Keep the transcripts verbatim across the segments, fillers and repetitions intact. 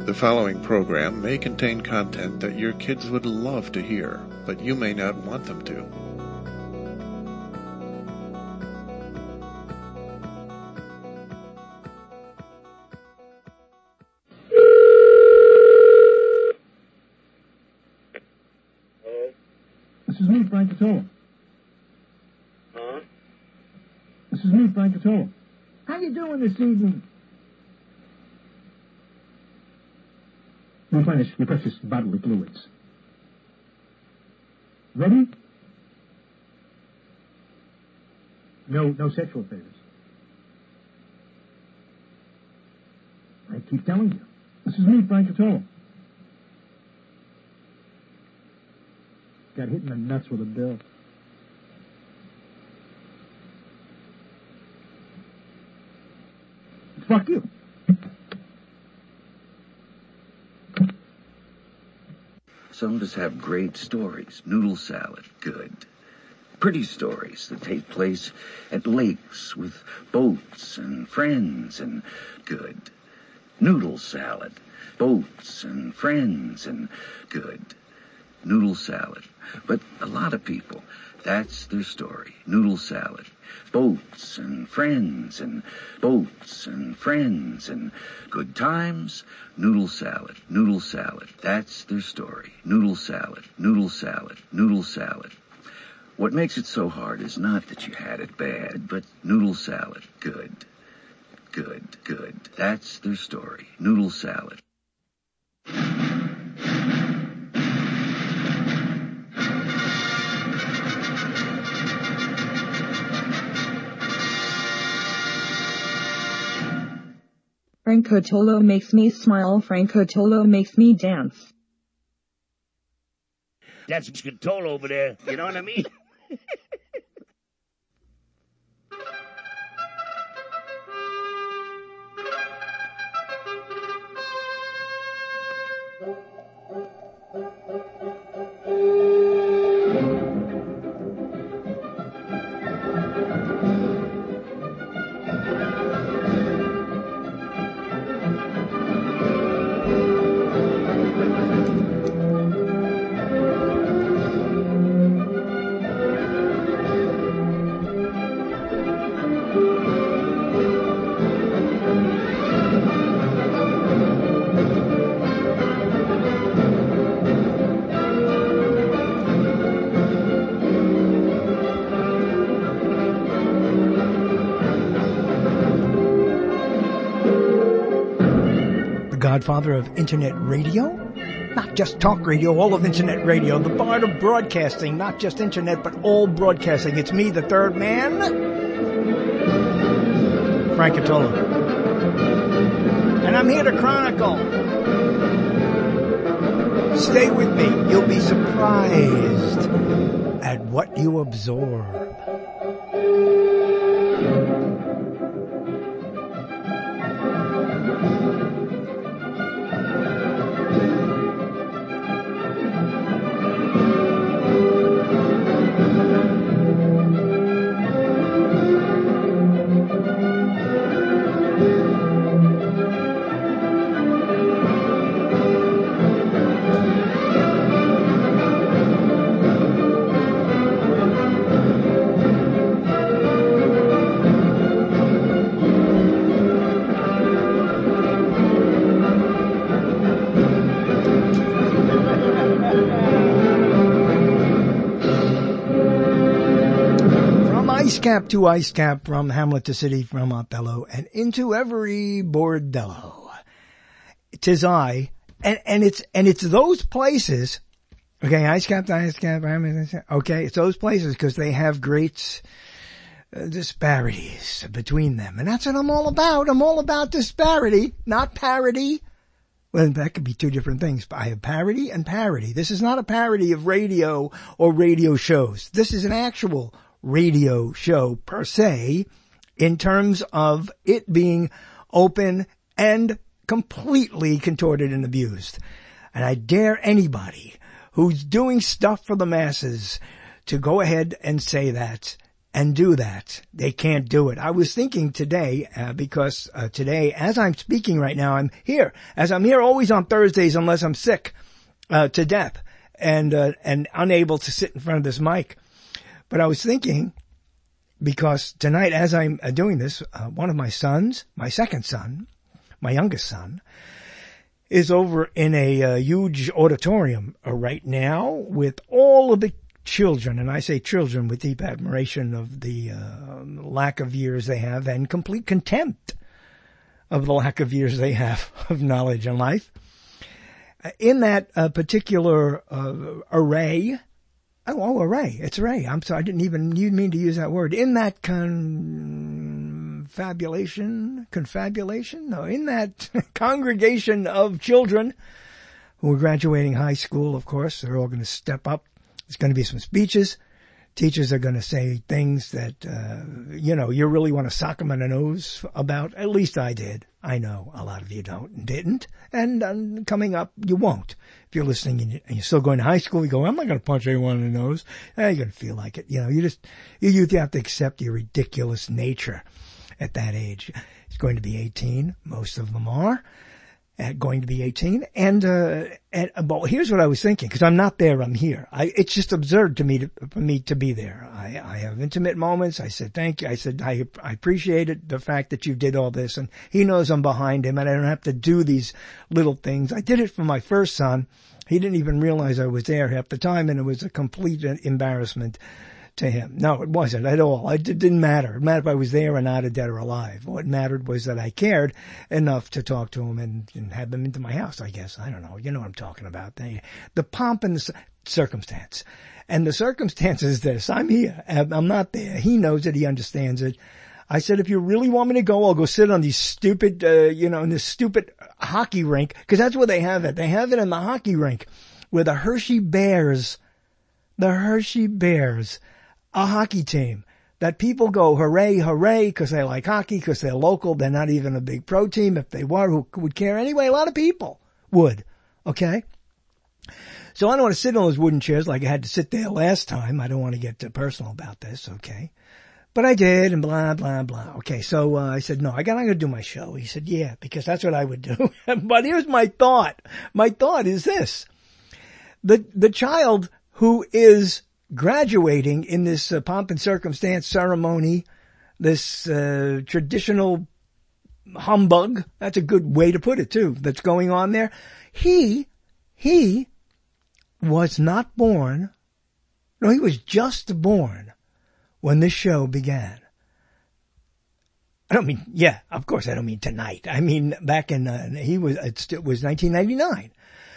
The following program may contain content that your kids would love to hear, but you may not want them to. Hello? This is me, Frank Catola. Huh? This is me, Frank Catola. How you doing this evening? Replenish your precious bodily fluids. Ready? No, no sexual favors. I keep telling you. This is me, Frank Catola. Got hit in the nuts with a bill. Fuck you. Some of us have great stories. Noodle salad, good. Pretty stories that take place at lakes with boats and friends, and good. Noodle salad, boats and friends, and good. Noodle salad. But a lot of people, that's their story. Noodle salad. Boats and friends and boats and friends and good times. Noodle salad. Noodle salad. That's their story. Noodle salad. Noodle salad. Noodle salad. What makes it so hard is not that you had it bad, but noodle salad. Good. Good. Good. That's their story. Noodle salad. Frank Catola makes me smile. Frank Catola makes me dance. That's Catola over there. You know what I mean? Godfather of Internet radio, not just talk radio, all of Internet radio, the bard of broadcasting, not just Internet, but all broadcasting. It's me, the third man, Frank Catola. And I'm here to chronicle. Stay with me. You'll be surprised at what you absorb. Cap to ice cap, from Hamlet to city, from Othello, and into every bordello. 'Tis I, and, and it's, and it's those places, okay, ice cap to ice cap, okay, it's those places because they have great uh, disparities between them. And that's what I'm all about. I'm all about disparity, not parody. Well, that could be two different things. I have parody and parody. This is not a parody of radio or radio shows. This is an actual radio show per se, in terms of it being open and completely contorted and abused. And I dare anybody who's doing stuff for the masses to go ahead and say that and do that. They can't do it. I was thinking today, uh, because uh, today, as I'm speaking right now, I'm here. As I'm here always on Thursdays unless I'm sick uh, to death and uh, and unable to sit in front of this mic. But I was thinking, because tonight as I'm uh, doing this, uh, one of my sons, my second son, my youngest son, is over in a uh, huge auditorium uh, right now with all of the children, and I say children with deep admiration of the uh, lack of years they have and complete contempt of the lack of years they have of knowledge and life. Uh, in that uh, particular uh, array, oh, oh, array, it's array. I'm sorry, I didn't even you mean to use that word. In that confabulation, confabulation? No, in that congregation of children who are graduating high school, of course, they're all going to step up. There's going to be some speeches. Teachers are going to say things that, uh, you know, you really want to sock them in the nose about. At least I did. I know a lot of you don't and didn't. And um, coming up, you won't. If you're listening and you're still going to high school, you go, I'm not going to punch anyone in the nose. Eh, you're going to feel like it. You know, you just, you, you have to accept your ridiculous nature at that age. It's going to be eighteen. Most of them are. At going to be eighteen. And, uh, and, but here's what I was thinking, because I'm not there, I'm here. I, it's just absurd to me to, for me to be there. I, I have intimate moments. I said, thank you. I said, I, I appreciated the fact that you did all this, and he knows I'm behind him and I don't have to do these little things. I did it for my first son. He didn't even realize I was there half the time, and it was a complete embarrassment to him. No, it wasn't at all. It didn't matter. It mattered if I was there or not, or dead or alive. What mattered was that I cared enough to talk to him and, and have him into my house, I guess. I don't know. You know what I'm talking about. The, the pomp and the circumstance. And the circumstance is this. I'm here. I'm not there. He knows it. He understands it. I said, if you really want me to go, I'll go sit on these stupid, uh, you know, in this stupid hockey rink, because that's where they have it. They have it in the hockey rink where the Hershey Bears, the Hershey Bears, a hockey team that people go, hooray, hooray, because they like hockey, because they're local. They're not even a big pro team. If they were, who would care? Anyway, a lot of people would. Okay? So I don't want to sit on those wooden chairs like I had to sit there last time. I don't want to get too personal about this. Okay? But I did, and blah, blah, blah. Okay, so uh, I said, no, I got, I'm going to do my show. He said, yeah, because that's what I would do. But here's my thought. My thought is this. The, the child who is graduating in this uh, pomp and circumstance ceremony, this uh, traditional humbug, that's a good way to put it too, that's going on there. He, he was not born, no, he was just born when this show began. I don't mean, yeah, of course I don't mean tonight. I mean back in, uh, he was, it was nineteen ninety-nine.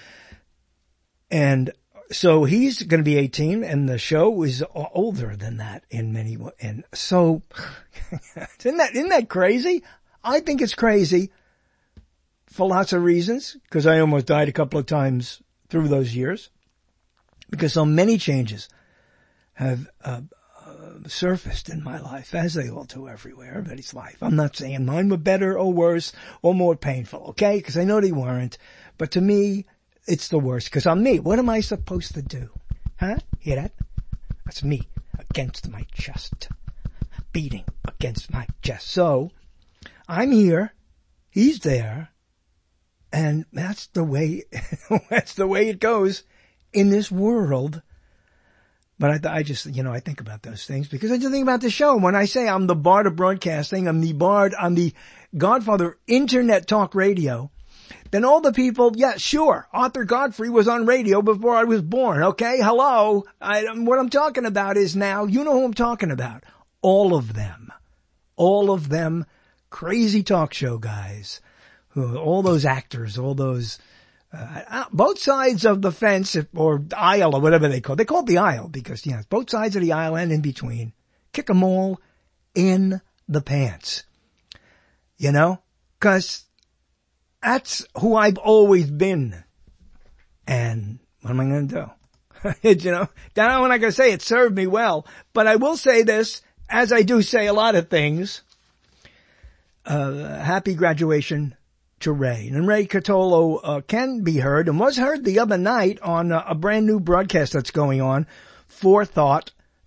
And so he's going to be eighteen, and the show is older than that in many ways. And so, isn't that, isn't that crazy? I think it's crazy for lots of reasons, because I almost died a couple of times through those years, because so many changes have uh, uh, surfaced in my life, as they all do everywhere, everybody's life. I'm not saying mine were better or worse or more painful, okay? Because I know they weren't. But to me, it's the worst, because I'm me. What am I supposed to do? Huh? Hear that? That's me against my chest. Beating against my chest. So, I'm here. He's there. And that's the way, that's the way it goes in this world. But I, I just, you know, I think about those things because I just think about the show. When I say I'm the bard of broadcasting, I'm the bard, I'm the godfather of internet talk radio, then all the people, yeah, sure, Arthur Godfrey was on radio before I was born, okay? Hello? I, what I'm talking about is now, you know who I'm talking about. All of them. All of them crazy talk show guys. Who, all those actors, all those, uh, both sides of the fence or aisle or whatever they call it. They call it the aisle because, you know, it's both sides of the aisle and in between. Kick them all in the pants. You know? Cause that's who I've always been. And what am I going to do? You know, now I'm not going to say it served me well, but I will say this, as I do say a lot of things, uh, happy graduation to Ray. And Ray Catolo uh, can be heard and was heard the other night on uh, a brand new broadcast that's going on, Forethought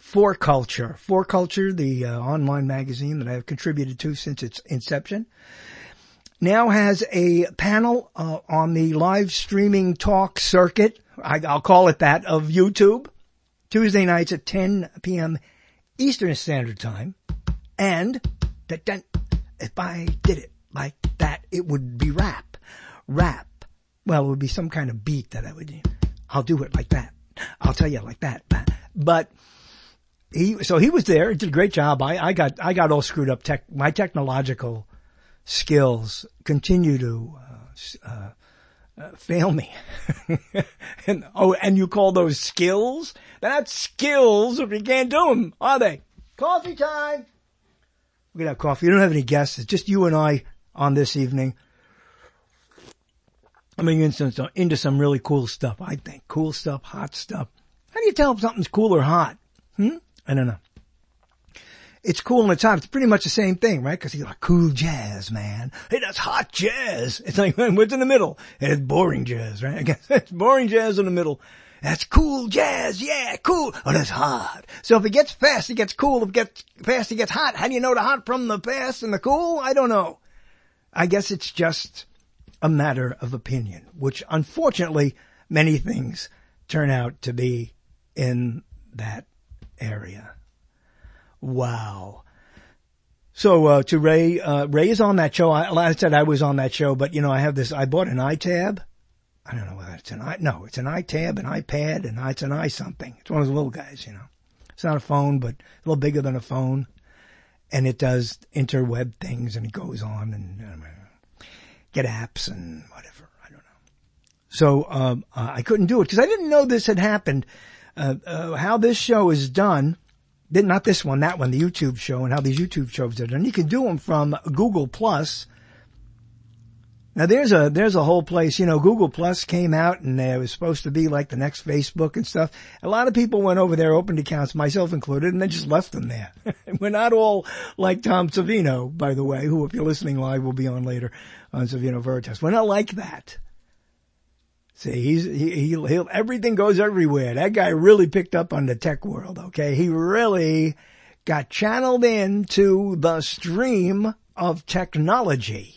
For Culture. For Culture, the uh, online magazine that I have contributed to since its inception, now has a panel uh, on the live streaming talk circuit, I, I'll call it that, of YouTube, Tuesday nights at ten p.m. Eastern Standard Time. And if I did it like that, it would be rap. Rap. Well, it would be some kind of beat that I would do. I'll do it like that. I'll tell you like that. But he, so he was there. He did a great job. I, I got, I got all screwed up. Tech, my technological skills continue to, uh, uh, uh fail me. and, oh, and you call those skills? They're not skills if you can't do them, are they? Coffee time! We're gonna have coffee. You don't have any guests. It's just you and I on this evening. I'm going into, into some really cool stuff, I think. Cool stuff, hot stuff. How do you tell if something's cool or hot? Hmm? I don't know. It's cool and it's hot. It's pretty much the same thing, right? Because you're like, cool jazz, man. Hey, that's hot jazz. It's like, what's in the middle? And it's boring jazz, right? I guess it's boring jazz in the middle. That's cool jazz. Yeah, cool. Oh, that's hot. So if it gets fast, it gets cool. If it gets fast, it gets hot. How do you know the hot from the fast and the cool? I don't know. I guess it's just a matter of opinion, which unfortunately many things turn out to be in that area. Wow. So, uh, to Ray, uh, Ray is on that show. I, like I said, I was on that show, but you know, I have this, I bought an iTab. I don't know whether it's an i, no, it's an iTab, an iPad, and it's an i something. It's one of those little guys, you know. It's not a phone, but a little bigger than a phone. And it does interweb things and it goes on and, um, get apps and whatever. I don't know. So, um, uh, I couldn't do it because I didn't know this had happened. Uh, uh, how this show is done, not this one, that one, the YouTube show, and how these YouTube shows are done. You can do them from Google Plus. Now there's a, there's a whole place, you know, Google Plus came out and it was supposed to be like the next Facebook and stuff. A lot of people went over there, opened accounts, myself included, and they just left them there. We're not all like Tom Savino, by the way, who, if you're listening live, will be on later on Savino Veritas. We're not like that. See, he's, he, he, he'll, everything goes everywhere. That guy really picked up on the tech world, okay? He really got channeled into the stream of technology.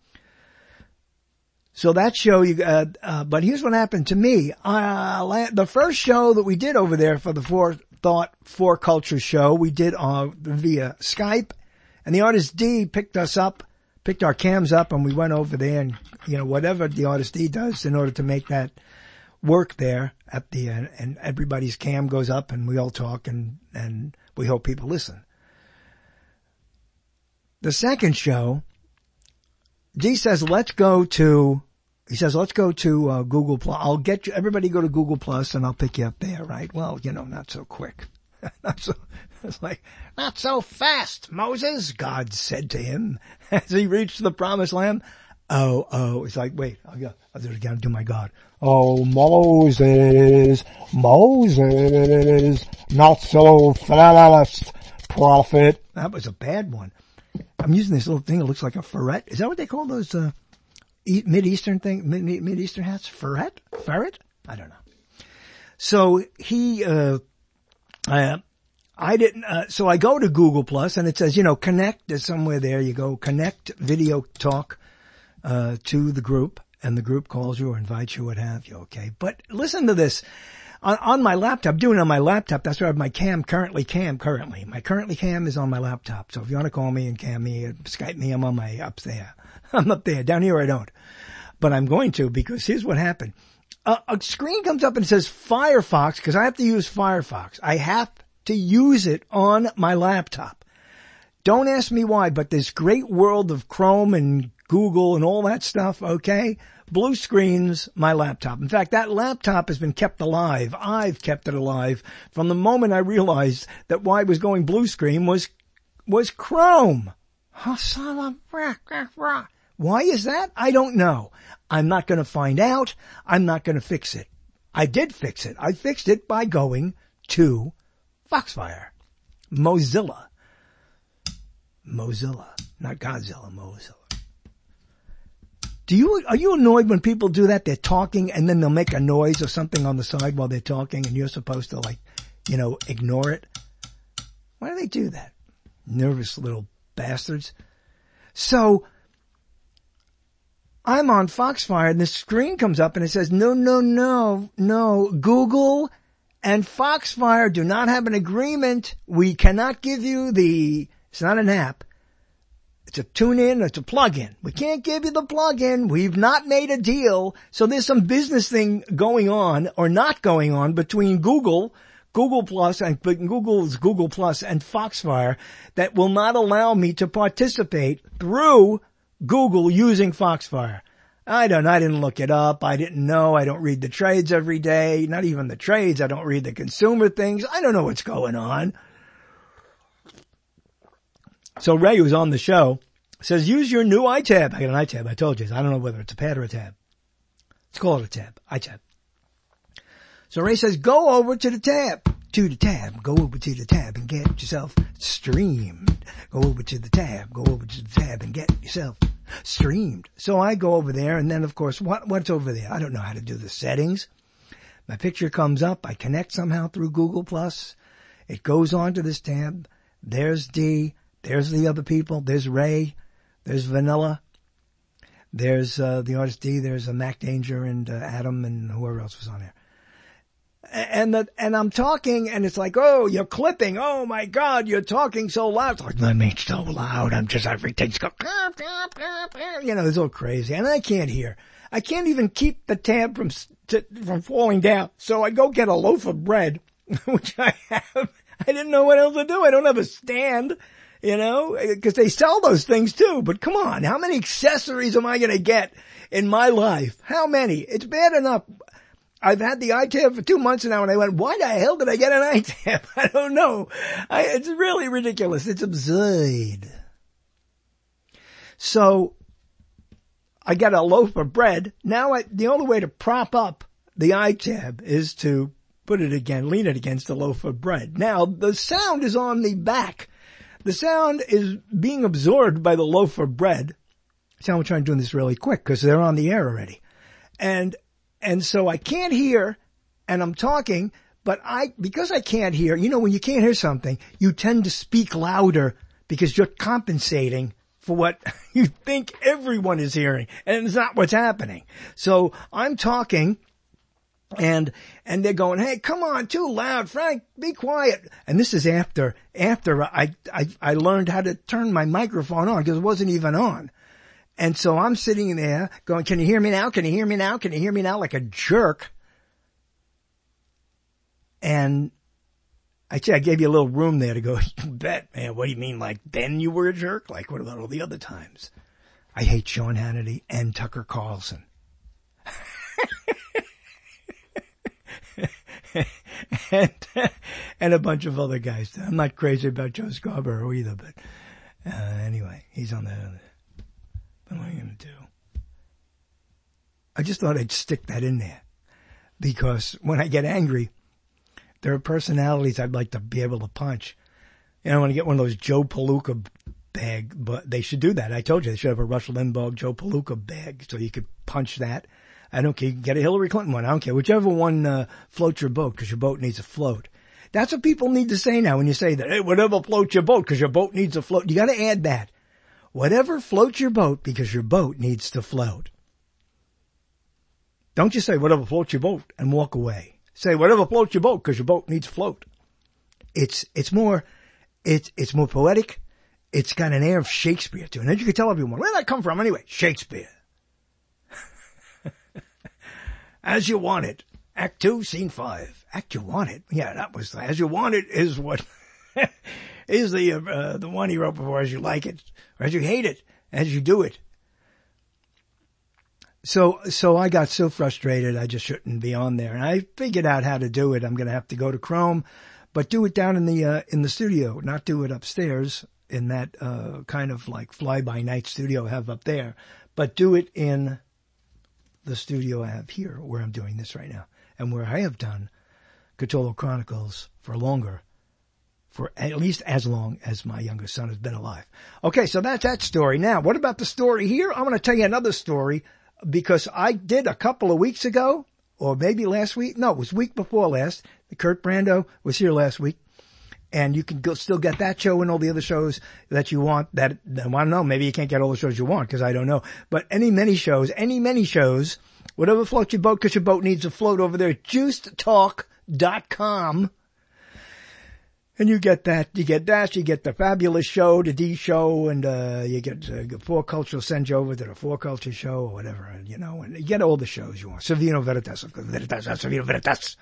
So that show, you, uh, uh, but here's what happened to me. Uh, the first show that we did over there for the For Thought, For Culture show, we did, uh, via Skype, and the Artist D picked us up, picked our cams up, and we went over there and, you know, whatever the Artist D does in order to make that work there at the, uh, and everybody's cam goes up and we all talk and, and we hope people listen. The second show, D says, let's go to, he says, let's go to uh, Google Plus. I'll get you, everybody go to Google Plus and I'll pick you up there, right? Well, you know, not so quick. not so, it's like, not so fast, Moses, God said to him as he reached the promised land. Oh, oh, it's like, wait, I'll go, I'll do it again, do my God. Oh, Moses, Moses, not so fast, prophet. That was a bad one. I'm using this little thing that looks like a ferret. Is that what they call those, uh, e- Mid-Eastern thing, mid- Mid-Eastern hats? Ferret? Ferret? I don't know. So he, uh, I, I didn't, uh, so I go to Google Plus and it says, you know, connect, there's somewhere there you go, connect video talk, uh, to the group, and the group calls you or invites you, what have you, okay? But listen to this. On, on my laptop, doing it on my laptop, that's where I have my cam currently, cam currently. My currently cam is on my laptop. So if you want to call me and cam me, Skype me, I'm on my, up there. I'm up there. Down here I don't. But I'm going to because here's what happened. Uh, a screen comes up and it says Firefox because I have to use Firefox. I have to use it on my laptop. Don't ask me why, but this great world of Chrome and Google and all that stuff, okay? Blue screens my laptop. In fact, that laptop has been kept alive. I've kept it alive from the moment I realized that why it was going blue screen was, was Chrome. Why is that? I don't know. I'm not going to find out. I'm not going to fix it. I did fix it. I fixed it by going to Foxfire. Mozilla. Mozilla. Not Godzilla, Mozilla. Do you, are you annoyed when people do that? They're talking and then they'll make a noise or something on the side while they're talking and you're supposed to like, you know, ignore it? Why do they do that? Nervous little bastards. So I'm on Foxfire and the screen comes up and it says, no, no, no, no, Google and Foxfire do not have an agreement. We cannot give you the, it's not an app. It's a tune-in, it's a plug-in. We can't give you the plug-in. We've not made a deal. So there's some business thing going on or not going on between Google, Google Plus and Google's Google Plus and Foxfire that will not allow me to participate through Google using Foxfire. I don't, I didn't look it up. I didn't know. I don't read the trades every day. Not even the trades. I don't read the consumer things. I don't know what's going on. So Ray, who's on the show, says, use your new iTab. I got an iTab. I told you. I don't know whether it's a pad or a tab. Let's call it a tab. iTab. So Ray says, go over to the tab. To the tab. Go over to the tab and get yourself streamed. Go over to the tab. Go over to the tab and get yourself streamed. So I go over there and then, of course, what what's over there? I don't know how to do the settings. My picture comes up. I connect somehow through Google Plus. It goes on to this tab. There's D. There's the other people. There's Ray. There's Vanilla. There's uh, the artist D. There's uh, Mac Danger and uh, Adam and whoever else was on there. And the, and I'm talking and it's like, oh, you're clipping. Oh my God, you're talking so loud. It's like, I mean, so loud. I'm just, everything's going, you know, it's all crazy. And I can't hear. I can't even keep the tab from, to, from falling down. So I go get a loaf of bread, which I have. I didn't know what else to do. I don't have a stand. You know, because they sell those things too. But come on, how many accessories am I going to get in my life? How many? It's bad enough. I've had the iTab for two months now and I went, why the hell did I get an iTab? I don't know. I, it's really ridiculous. It's absurd. So I got a loaf of bread. Now I, the only way to prop up the iTab is to put it again, lean it against the loaf of bread. Now the sound is on the back. The sound is being absorbed by the loaf of bread. See how I'm trying to do this really quick because they're on the air already. And, and so I can't hear and I'm talking, but I, because I can't hear, you know, when you can't hear something, you tend to speak louder because you're compensating for what you think everyone is hearing and it's not what's happening. So I'm talking. And, and they're going, hey, come on, too loud, Frank, be quiet. And this is after, after I, I, I learned how to turn my microphone on because it wasn't even on. And so I'm sitting there going, can you hear me now? Can you hear me now? Can you hear me now? Like a jerk. And I, I gave you a little room there to go, you bet, man. What do you mean? Like then you were a jerk? Like what about all the other times? I hate Sean Hannity and Tucker Carlson. and, and a bunch of other guys. I'm not crazy about Joe Scarborough either, but, uh, anyway, he's on the, what am I going to do? I just thought I'd stick that in there because when I get angry, there are personalities I'd like to be able to punch. You know, I want to get one of those Joe Palooka bag, but they should do that. I told you they should have a Rush Limbaugh Joe Palooka bag so you could punch that. I don't care. You can get a Hillary Clinton one. I don't care. Whichever one uh, floats your boat because your boat needs a float. That's what people need to say now when you say that. Hey, whatever floats your boat because your boat needs a float. You got to add that. Whatever floats your boat because your boat needs to float. Don't just say whatever floats your boat and walk away. Say whatever floats your boat because your boat needs to float. It's, it's more, it's, it's more poetic. It's got an air of Shakespeare to it. And then you can tell everyone, where did that come from anyway? Shakespeare. As You Want It. Act two, scene five. Act You Want It. Yeah, that was, As You Want It is what, is the, uh, the one he wrote before, As You Like It, or As You Hate It, As You Do It. So, so I got so frustrated I just shouldn't be on there. And I figured out how to do it. I'm going to have to go to Chrome, but do it down in the, uh, in the studio, not do it upstairs in that, uh, kind of like fly-by-night studio I have up there, but do it in the studio I have here where I'm doing this right now and where I have done Cthulhu Chronicles for longer, for at least as long as my youngest son has been alive. Okay, so that's that story. Now, what about the story here? I'm going to tell you another story because I did a couple of weeks ago, or maybe last week. No, it was week before last. Kurt Brando was here last week. And you can go, still get that show and all the other shows that you want that, I don't know, maybe you can't get all the shows you want because I don't know. But any many shows, any many shows, whatever floats your boat, because your boat needs a float over there, juiced talk dot com. And you get that, you get that, you get the Fabulous Show, the D Show, and uh you get uh, Four Culture will send you over to the Four Culture Show or whatever, and, you know, and you get all the shows you want. Savino Veritas, of course, Veritas, Savino Veritas.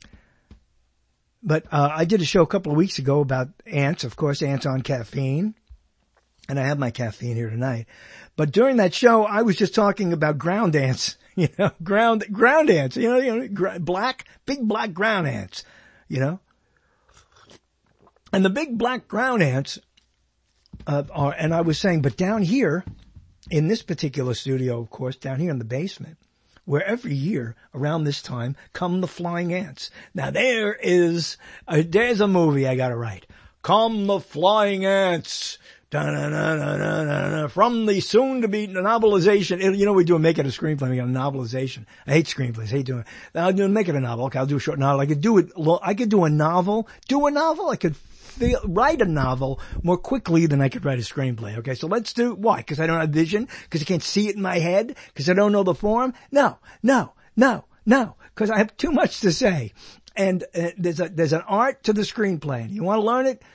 But uh I did a show a couple of weeks ago about ants, of course, ants on caffeine. And I have my caffeine here tonight. But during that show, I was just talking about ground ants, you know, ground, ground ants, you know, you know, gr- black, big black ground ants, you know. And the big black ground ants, uh, are, and I was saying, but down here, in this particular studio, of course, down here in the basement, where every year around this time come the flying ants. Now there is, a, there's a movie I gotta write. Come the flying ants. Da-na-na-na-na-na, from the soon-to-be novelization. You know, we do make it a screenplay. We got a novelization. I hate screenplays. I hate doing it. I'll do, make it a novel. Okay, I'll do a short novel. I could do it. I could do a novel. Do a novel. I could feel, write a novel more quickly than I could write a screenplay. Okay, so let's do, why? Because I don't have vision? Because I can't see it in my head? Because I don't know the form? No, no, no, no. Because I have too much to say. And uh, there's a, there's an art to the screenplay. You want to learn it?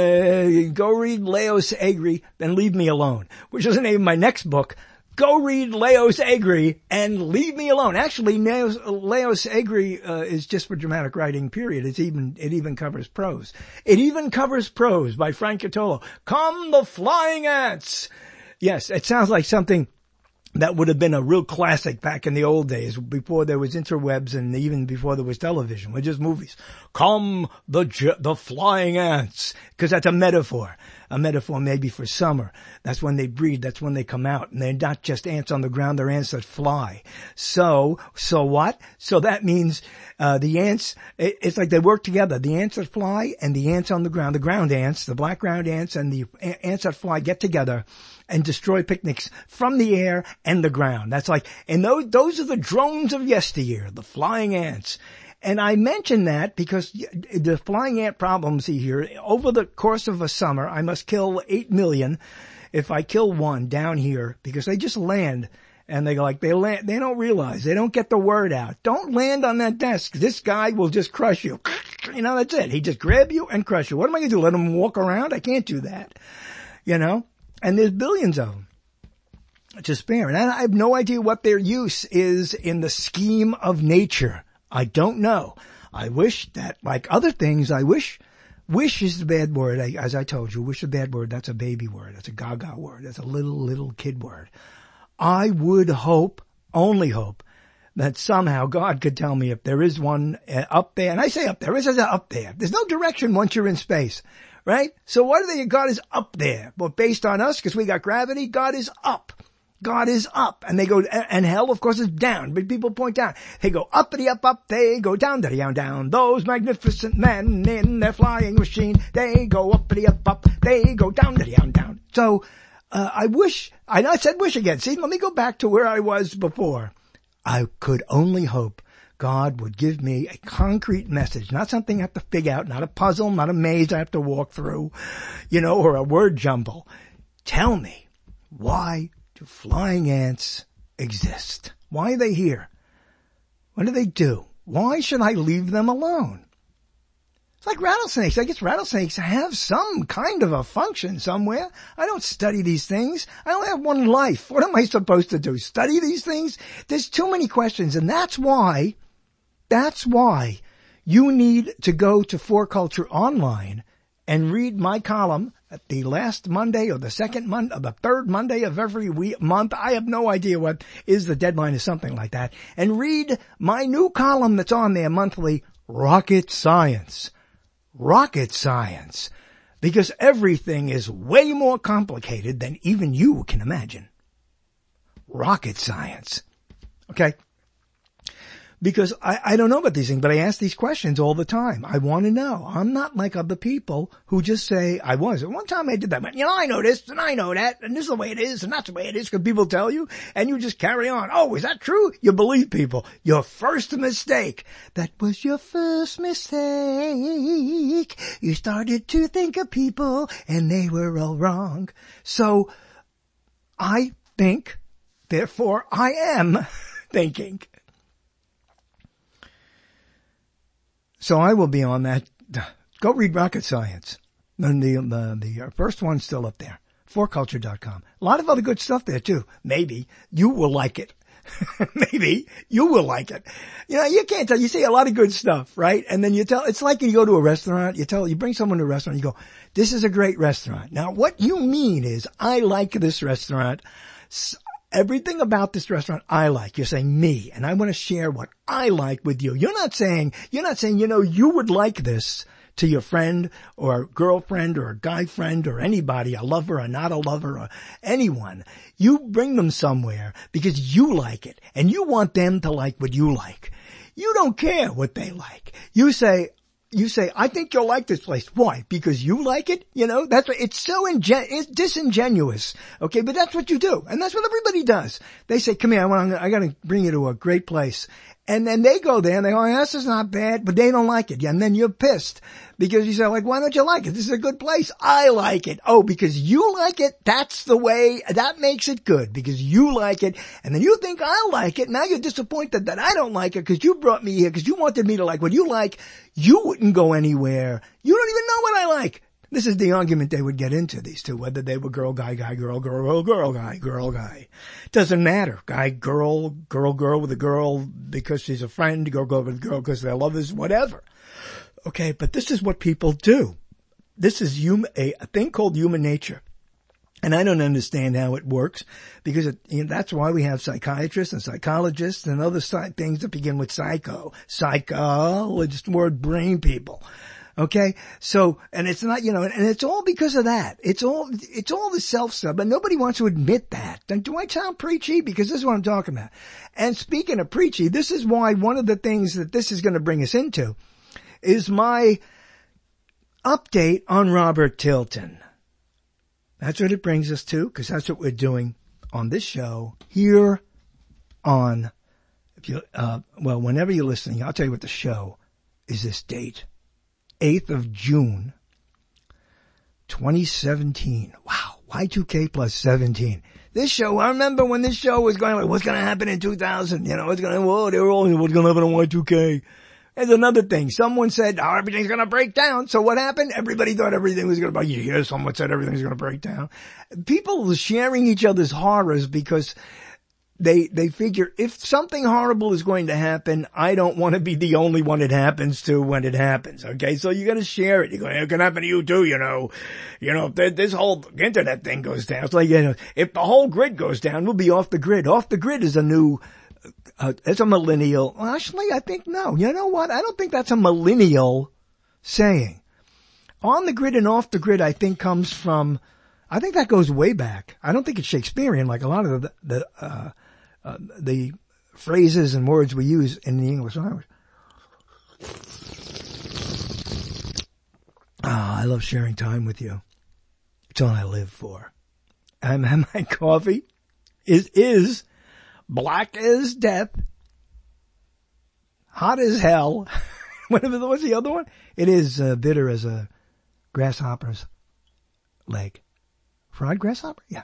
Uh, go read Leos Agri and Leave Me Alone, which is the name of my next book. Go read Leos Agri and Leave Me Alone. Actually, Leos, Leos Agri uh, is just for dramatic writing, period. It's even, it even covers prose. It even covers prose by Frank Catolo. Come the flying ants. Yes, it sounds like something that would have been a real classic back in the old days, before there was interwebs and even before there was television. We're just movies. Come the the flying ants, because that's a metaphor. A metaphor maybe for summer. That's when they breed. That's when they come out. And they're not just ants on the ground. They're ants that fly. So, so what? So that means uh the ants, it, it's like they work together. The ants that fly and the ants on the ground, the ground ants, the black ground ants and the ants that fly get together and destroy picnics from the air and the ground. That's like, and those, those are the drones of yesteryear, the flying ants. And I mention that because the flying ant problem, see here, over the course of a summer, I must kill eight million if I kill one down here, because they just land and they go like, they land, they don't realize, they don't get the word out. Don't land on that desk. This guy will just crush you. You know, that's it. He just grab you and crush you. What am I going to do? Let him walk around? I can't do that. You know? And there's billions of them to spare. And I have no idea what their use is in the scheme of nature. I don't know. I wish that, like other things, I wish, wish is the bad word. I, as I told you, wish is a bad word. That's a baby word. That's a gaga word. That's a little, little kid word. I would hope, only hope, that somehow God could tell me if there is one uh, up there. And I say up there. It says up there. There's no direction once you're in space. Right? So what are they? God is up there. But based on us, because we got gravity, God is up. God is up. And they go, and hell, of course, is down. But people point down. They go uppity up, up. They go down, down, down. Those magnificent men in their flying machine. They go uppity up, up. They go down, down, down. So, uh, I wish, I know I said wish again. See, let me go back to where I was before. I could only hope God would give me a concrete message, not something I have to figure out, not a puzzle, not a maze I have to walk through, you know, or a word jumble. Tell me, why do flying ants exist? Why are they here? What do they do? Why should I leave them alone? It's like rattlesnakes. I guess rattlesnakes have some kind of a function somewhere. I don't study these things. I only have one life. What am I supposed to do? Study these things? There's too many questions, and that's why That's why you need to go to four culture Online and read my column at the last Monday or the second Monday or the third Monday of every week, month. I have no idea what is the deadline, is something like that. And read my new column that's on there monthly, Rocket Science. Rocket Science. Because everything is way more complicated than even you can imagine. Rocket Science. Okay. because I, I don't know about these things, but I ask these questions all the time. I want to know. I'm not like other people who just say, I was. At one time I did that. But, you know, I know this and I know that and this is the way it is and that's the way it is because people tell you and you just carry on. Oh, is that true? You believe people. Your first mistake. That was your first mistake. You started to think of people and they were all wrong. So I think, therefore I am thinking. So I will be on that. Go read Rocket Science. And the, the, the first one's still up there. four culture dot com. A lot of other good stuff there too. Maybe you will like it. Maybe you will like it. You know, you can't tell. You see a lot of good stuff, right? And then you tell, it's like you go to a restaurant, you tell, you bring someone to a restaurant, you go, this is a great restaurant. Now what you mean is, I like this restaurant. Everything about this restaurant I like. You're saying me, and I want to share what I like with you. You're not saying, you're not saying, you know, you would like this to your friend or girlfriend or a guy friend or anybody, a lover or not a lover or anyone. You bring them somewhere because you like it and you want them to like what you like. You don't care what they like. You say, You say, I think you'll like this place. Why? Because you like it? You know, that's what, it's so ingen- it's disingenuous. Okay, but that's what you do. And that's what everybody does. They say, come here, I want, I gotta bring you to a great place. And then they go there and they go, oh, this is not bad, but they don't like it. And then you're pissed because you say, like, why don't you like it? This is a good place. I like it. Oh, because you like it. That's the way, that makes it good because you like it. And then you think I like it. Now you're disappointed that I don't like it because you brought me here because you wanted me to like what you like. You wouldn't go anywhere. You don't even know what I like. This is the argument they would get into, these two, whether they were girl, guy, guy, girl, girl, girl, guy, girl, guy. Doesn't matter. Guy, girl, girl, girl with a girl because she's a friend, girl, girl with a girl because they're lovers, whatever. Okay, but this is what people do. This is hum- a, a thing called human nature. And I don't understand how it works because it, you know, that's why we have psychiatrists and psychologists and other sci- things that begin with psycho, psychologist, word brain people. Okay. So, and it's not, you know, and it's all because of that. It's all, it's all the self stuff, but nobody wants to admit that. Then do I sound preachy? Because this is what I'm talking about. And speaking of preachy, this is why one of the things that this is going to bring us into is my update on Robert Tilton. That's what it brings us to, because that's what we're doing on this show here on, if you, uh, well, whenever you're listening, I'll tell you what the show is this date. eighth of June, twenty seventeen. Wow. Y two K plus seventeen. This show, I remember when this show was going like, what's going to happen in two thousand? You know, what's going to, whoa, they were all, what's going to happen in Y two K? There's another thing. Someone said, oh, everything's going to break down. So what happened? Everybody thought everything was going to break down. You hear someone said everything's going to break down. People sharing each other's horrors because they, they figure if something horrible is going to happen, I don't want to be the only one it happens to when it happens. Okay. So you got to share it. You go, it can happen to you too, you know, you know, if this whole internet thing goes down. It's like, you know, if the whole grid goes down, we'll be off the grid. Off the grid is a new, Uh, it's a millennial. Well, actually, I think no. You know what? I don't think that's a millennial saying. On the grid and off the grid, I think comes from, I think that goes way back. I don't think it's Shakespearean like a lot of the, the, uh, uh, the phrases and words we use in the English language. Ah, oh, I love sharing time with you. It's all I live for. And my coffee is, is, black as death, hot as hell. Whatever, what's the other one? It is uh, bitter as a grasshopper's leg. Fried grasshopper? Yeah.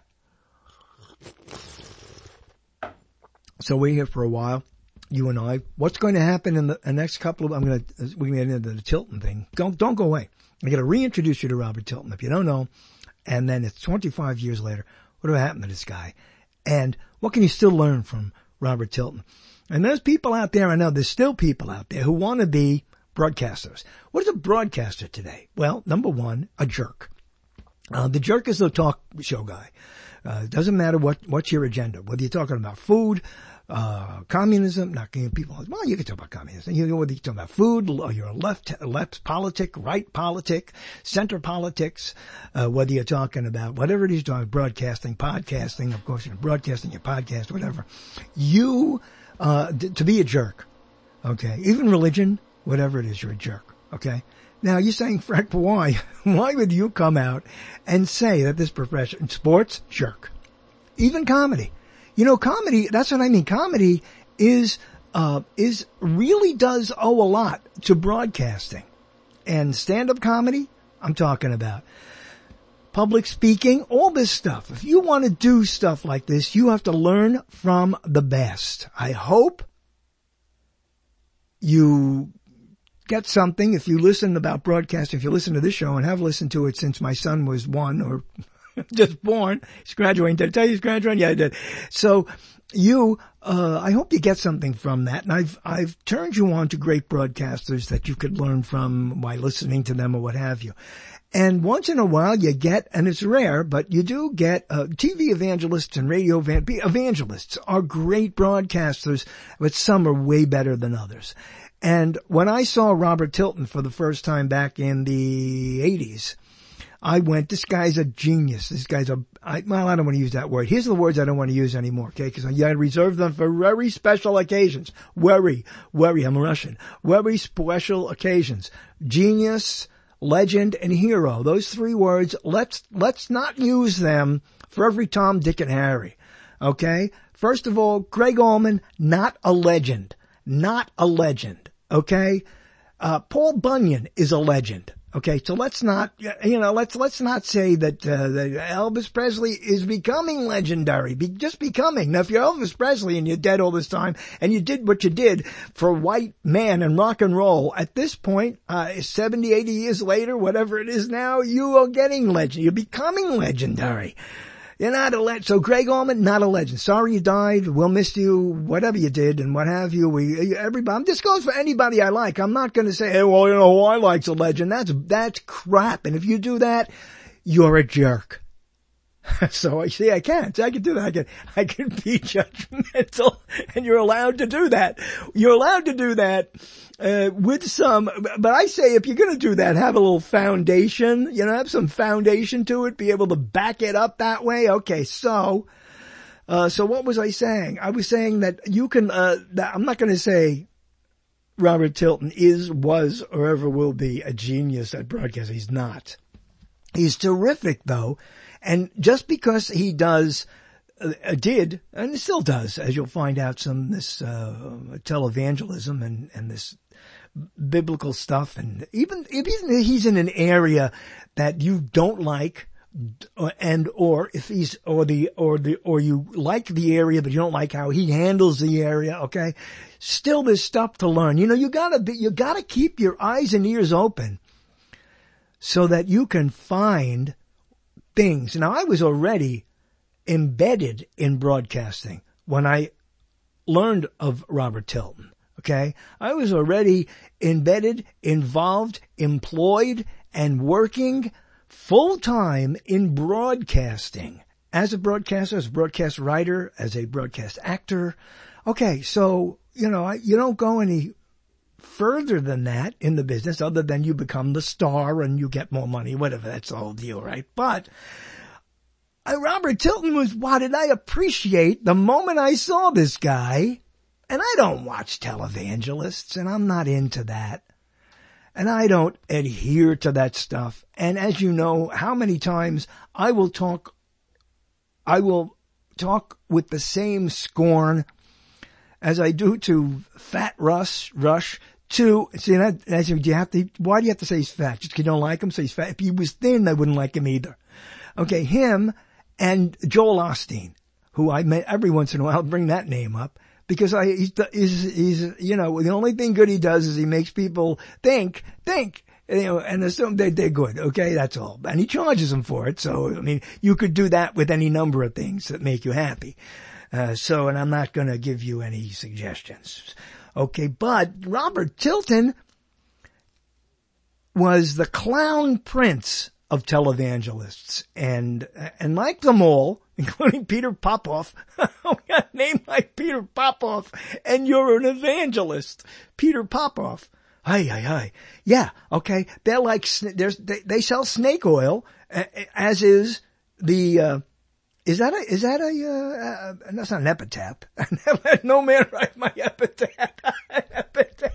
So we're here for a while, you and I. What's going to happen in the, the next couple of, I'm going to, we're going to get into the Tilton thing. Don't, don't go away. I'm going to reintroduce you to Robert Tilton if you don't know. And then it's twenty-five years later. What happened to this guy? And what can you still learn from Robert Tilton? And there's people out there, I know there's still people out there who want to be broadcasters. What is a broadcaster today? Well, number one, a jerk. Uh, the jerk is the talk show guy. Uh, it doesn't matter what, what's your agenda, whether you're talking about food, uh, communism, not getting people, well, you can talk about communism. You know, whether you're talking about food, or you're a left, left politic, right politic, center politics, uh, whether you're talking about whatever it is you're talking, broadcasting, podcasting, of course, you're broadcasting your podcast, whatever. You, uh, d- to be a jerk. Okay. Even religion, whatever it is, you're a jerk. Okay. Now you're saying, Frank, why? Why would you come out and say that this profession, sports, jerk? Even comedy. You know, comedy, that's what I mean. Comedy is, uh, is, really does owe a lot to broadcasting. And stand-up comedy, I'm talking about. Public speaking, all this stuff. If you want to do stuff like this, you have to learn from the best. I hope you get something if you listen about broadcasting, if you listen to this show and have listened to it since my son was one or just born. He's graduating. Did I tell you he's graduating? Yeah, I did. So you, uh, I hope you get something from that. And I've, I've turned you on to great broadcasters that you could learn from by listening to them or what have you. And once in a while you get, and it's rare, but you do get, uh, T V evangelists and radio evan- evangelists are great broadcasters, but some are way better than others. And when I saw Robert Tilton for the first time back in the eighties, I went, this guy's a genius. This guy's a, I, well, I don't want to use that word. Here's the words I don't want to use anymore, okay? Because I reserve them for very special occasions. Very, very, I'm Russian. Very special occasions. Genius, legend, and hero. Those three words, let's, let's not use them for every Tom, Dick, and Harry. Okay? First of all, Greg Allman, not a legend. Not a legend. Okay? Uh, Paul Bunyan is a legend. Okay, so let's not, you know, let's, let's not say that, uh, that Elvis Presley is becoming legendary, be, just becoming. Now, if you're Elvis Presley and you're dead all this time and you did what you did for white man and rock and roll, at this point, uh, seventy, eighty years later, whatever it is now, you are getting legend. You're becoming legendary. You're not a legend. So Greg Allman, not a legend. Sorry you died. We'll miss you, whatever you did and what have you. We, everybody, this goes for anybody I like. I'm not going to say, hey, well, you know, who I like's a legend. That's, that's crap. And if you do that, you're a jerk. So I see, I can't. I can do that. I can, I can be judgmental, and you're allowed to do that. You're allowed to do that, uh, with some, but I say if you're going to do that, have a little foundation, you know, have some foundation to it, be able to back it up that way. Okay. So, uh, so what was I saying? I was saying that you can, uh, that I'm not going to say Robert Tilton is, was, or ever will be a genius at broadcasting. He's not. He's terrific though. And just because he does, uh, did, and still does, as you'll find out, some this uh, televangelism and and this biblical stuff, and even if he's in an area that you don't like, and or if he's or the or the or you like the area but you don't like how he handles the area, okay, still there's stuff to learn. You know, you gotta be, you gotta keep your eyes and ears open so that you can find things. Now, I was already embedded in broadcasting when I learned of Robert Tilton, okay? I was already embedded, involved, employed, and working full-time in broadcasting. As a broadcaster, as a broadcast writer, as a broadcast actor. Okay, so, you know, I, you don't go any further than that in the business other than you become the star and you get more money, whatever, that's the whole deal, right? But uh, Robert Tilton was, what did I appreciate the moment I saw this guy? And I don't watch televangelists, and I'm not into that. And I don't adhere to that stuff. And as you know, how many times I will talk, I will talk with the same scorn as I do to Fat Rush, Rush, to, see, that, that's, do you have to, why do you have to say he's fat? Just because you don't like him, say he's fat. If he was thin, I wouldn't like him either. Okay, him and Joel Osteen, who I met every once in a while, bring that name up, because I, he's, he's, he's, you know, the only thing good he does is he makes people think, think, you know, and assume they, they're good, okay, that's all. And he charges them for it, so, I mean, you could do that with any number of things that make you happy. Uh, so, and I'm not going to give you any suggestions. Okay, but Robert Tilton was the clown prince of televangelists, and and like them all, including Peter Popoff, we got a name like Peter Popoff, and you're an evangelist, Peter Popoff. Hi, hi, hi. Yeah, okay. They're like, there's, they, they sell snake oil, as is the, uh, Is that a, is that a, uh, uh that's not an epitaph. No man write my epitaph. Epitaph.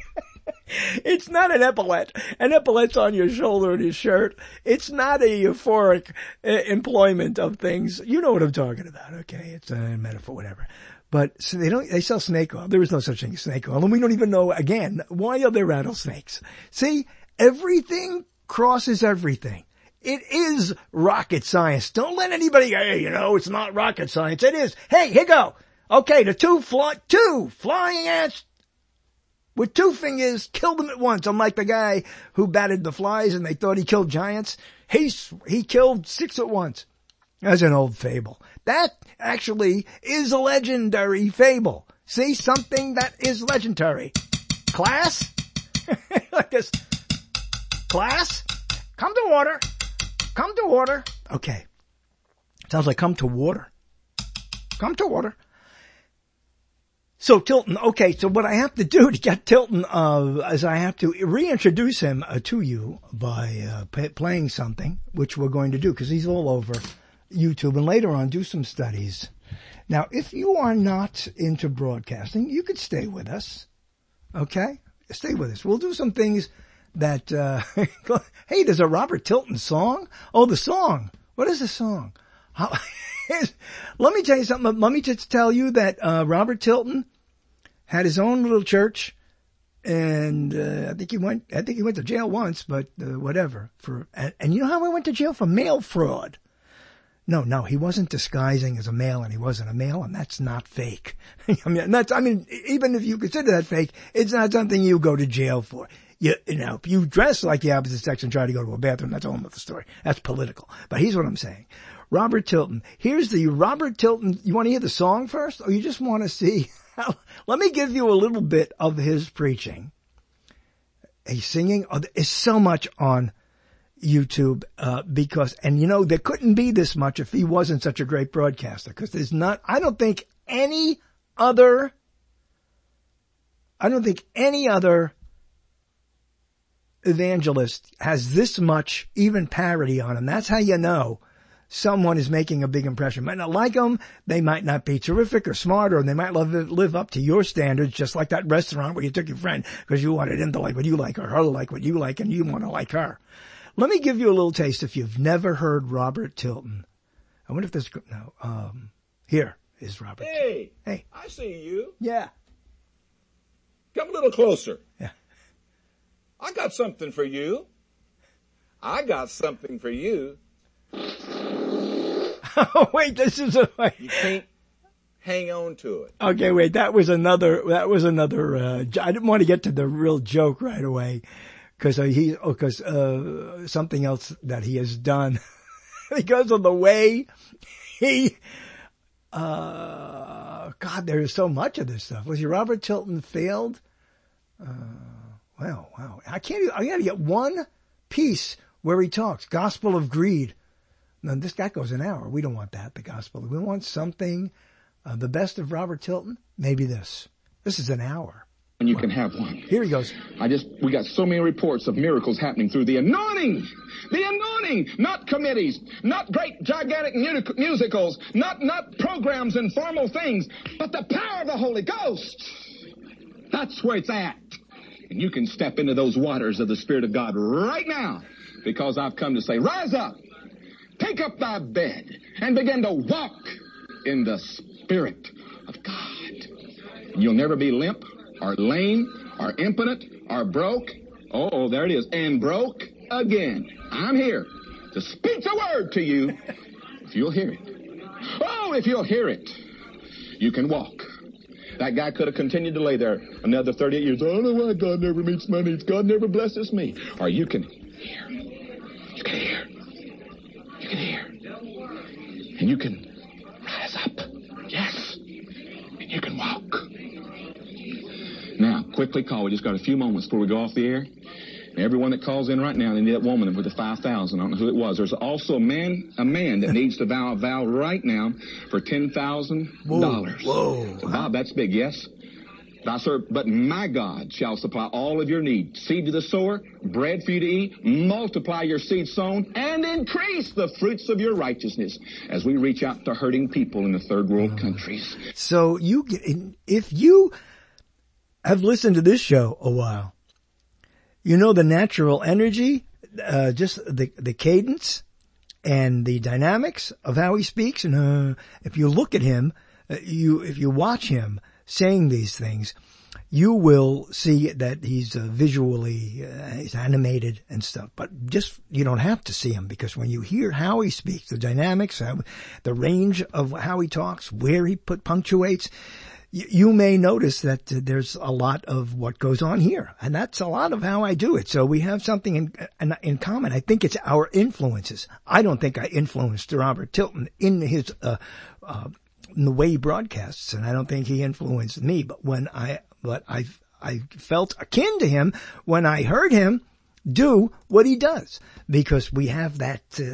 It's not an epaulette. An epaulette's on your shoulder and your shirt. It's not a euphoric uh, employment of things. You know what I'm talking about, okay? It's a metaphor, whatever. But so they don't, they sell snake oil. There is no such thing as snake oil. And we don't even know, again, why are there rattlesnakes? See, everything crosses everything. It is rocket science. Don't let anybody, hey, you know, it's not rocket science. It is. Hey, here you go. Okay, the two fly, two flying ants with two fingers killed them at once. Unlike the guy who batted the flies and they thought he killed giants. He's, he killed six at once. That's an old fable. That actually is a legendary fable. See, something that is legendary. Class? Like this. Class? Come to order. Come to order. Okay. Sounds like come to water. Come to order. So Tilton, okay, so what I have to do to get Tilton, uh, is I have to reintroduce him uh, to you by, uh, p- playing something, which we're going to do, because he's all over YouTube, and later on do some studies. Now, if you are not into broadcasting, you could stay with us. Okay? Stay with us. We'll do some things that, uh, hey, there's a Robert Tilton song. Oh, the song. What is the song? How, let me tell you something. Let me just tell you that, uh, Robert Tilton had his own little church, and, uh, I think he went, I think he went to jail once, but, uh, whatever. For, and, and you know how he went to jail? For mail fraud. No, no, he wasn't disguising as a male, and he wasn't a male, and that's not fake. I mean, that's, I mean, even if you consider that fake, it's not something you go to jail for. You, you know, if you dress like the opposite sex and try to go to a bathroom, that's a whole other story. That's political. But here's what I'm saying. Robert Tilton. Here's the Robert Tilton. You want to hear the song first, or you just want to see how, let me give you a little bit of his preaching. He's singing. Oh, there's so much on YouTube, uh, because, and you know, there couldn't be this much if he wasn't such a great broadcaster, because there's not, I don't think any other, I don't think any other evangelist has this much even parody on him. That's how you know someone is making a big impression. Might not like them, they might not be terrific or smart, or they might love, live up to your standards, just like that restaurant where you took your friend because you wanted him to like what you like, or her to like what you like, and you want to like her. Let me give you a little taste if you've never heard Robert Tilton. I wonder if this, no, um, here is Robert. Hey. Hey. I see you. Yeah. Come a little closer. Yeah. I got something for you. I got something for you. Oh, wait, this is a, wait. You can't hang on to it. Okay, wait, that was another, that was another, uh, I didn't want to get to the real joke right away. Cause uh, he, oh, cause, uh, something else that he has done because of the way he, uh, God, there is so much of this stuff. Was he Robert Tilton failed? Uh, wow, wow. I can't, I gotta get one piece where he talks. Gospel of Greed. Now this guy goes an hour. We don't want that, the gospel. We want something, uh, the best of Robert Tilton. Maybe this. This is an hour. And you can have one. Here he goes. I just, we got so many reports of miracles happening through the anointing. The anointing, not committees, not great gigantic mu- musicals, not, not programs and formal things, but the power of the Holy Ghost. That's where it's at. And you can step into those waters of the Spirit of God right now, because I've come to say, rise up, take up thy bed, and begin to walk in the Spirit of God. You'll never be limp, or lame, or impotent, or broke. Oh, there it is. And broke again. I'm here to speak the word to you if you'll hear it. Oh, if you'll hear it, you can walk. That guy could have continued to lay there another thirty-eight years. I don't know why God never meets my needs. God never blesses me. Or you can hear. You can hear. You can hear. And you can rise up. Yes. And you can walk. Now, quickly call. We just got a few moments before we go off the air. And everyone that calls in right now, they need that woman with the five thousand. I don't know who it was. There's also a man, a man that needs to vow a vow right now for ten thousand dollars. Whoa. Whoa. So, Bob, that's big, yes? Thou, sir, but my God shall supply all of your need. Seed to the sower, bread for you to eat, multiply your seed sown, and increase the fruits of your righteousness as we reach out to hurting people in the third world countries. So you, if you have listened to this show a while, You know, the natural energy, uh, just the, the cadence and the dynamics of how he speaks. And, uh, if you look at him, uh, you, if you watch him saying these things, you will see that he's uh, visually, uh, he's animated and stuff. But just, you don't have to see him, because when you hear how he speaks, the dynamics, how, the range of how he talks, where he put punctuates, you, you may notice that uh, there's a lot of what goes on here. And that's a lot of how I do it. So we have something in, in, in common. I think it's our influences. I don't think I influenced Robert Tilton in his, uh, uh, in the way he broadcasts, and I don't think he influenced me. But when I, but I, I felt akin to him when I heard him do what he does, because we have that, uh,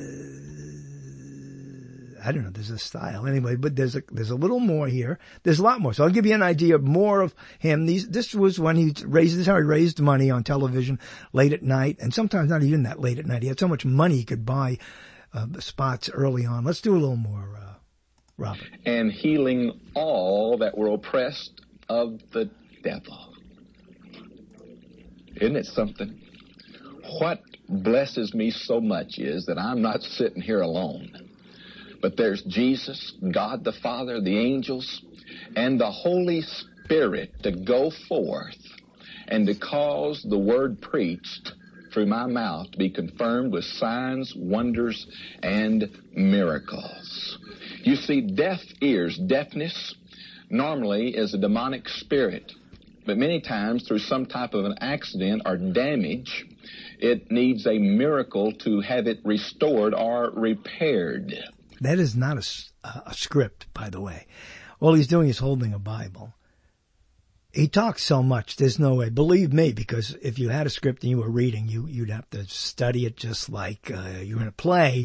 I don't know, there's a style anyway, but there's a, there's a little more here. There's a lot more. So I'll give you an idea of more of him. These, this was when he raised, this is how he raised money on television late at night, and sometimes not even that late at night. He had so much money he could buy, uh, spots early on. Let's do a little more, uh, Robert. And healing all that were oppressed of the devil. Isn't it something? What blesses me so much is that I'm not sitting here alone, but there's Jesus, God the Father, the angels, and the Holy Spirit to go forth and to cause the word preached through my mouth to be confirmed with signs, wonders, and miracles. You see, deaf ears, deafness, normally is a demonic spirit. But many times, through some type of an accident or damage, it needs a miracle to have it restored or repaired. That is not a, a script, by the way. All he's doing is holding a Bible. He talks so much, there's no way. Believe me, because if you had a script and you were reading, you, you'd have to study it just like uh, you're in a play.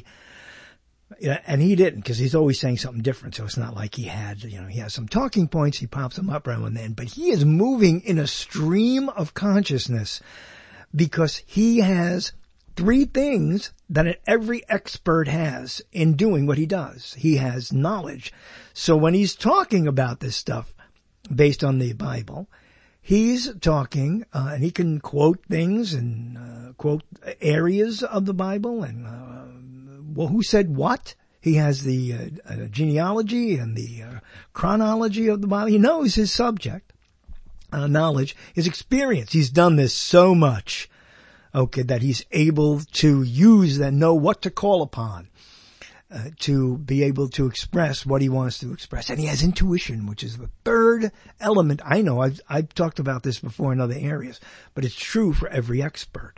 Yeah, and he didn't, because he's always saying something different. So it's not like he had, you know, he has some talking points. He pops them up now and then, but he is moving in a stream of consciousness, because he has three things that every expert has in doing what he does. He has knowledge. So when he's talking about this stuff based on the Bible, he's talking, uh, and he can quote things and uh, quote areas of the Bible and, uh, well, who said what? He has the uh, uh, genealogy and the uh, chronology of the Bible. He knows his subject, uh, knowledge, his experience. He's done this so much, okay, that he's able to use and know what to call upon uh, to be able to express what he wants to express. And he has intuition, which is the third element. I know I've, I've talked about this before in other areas, but it's true for every expert.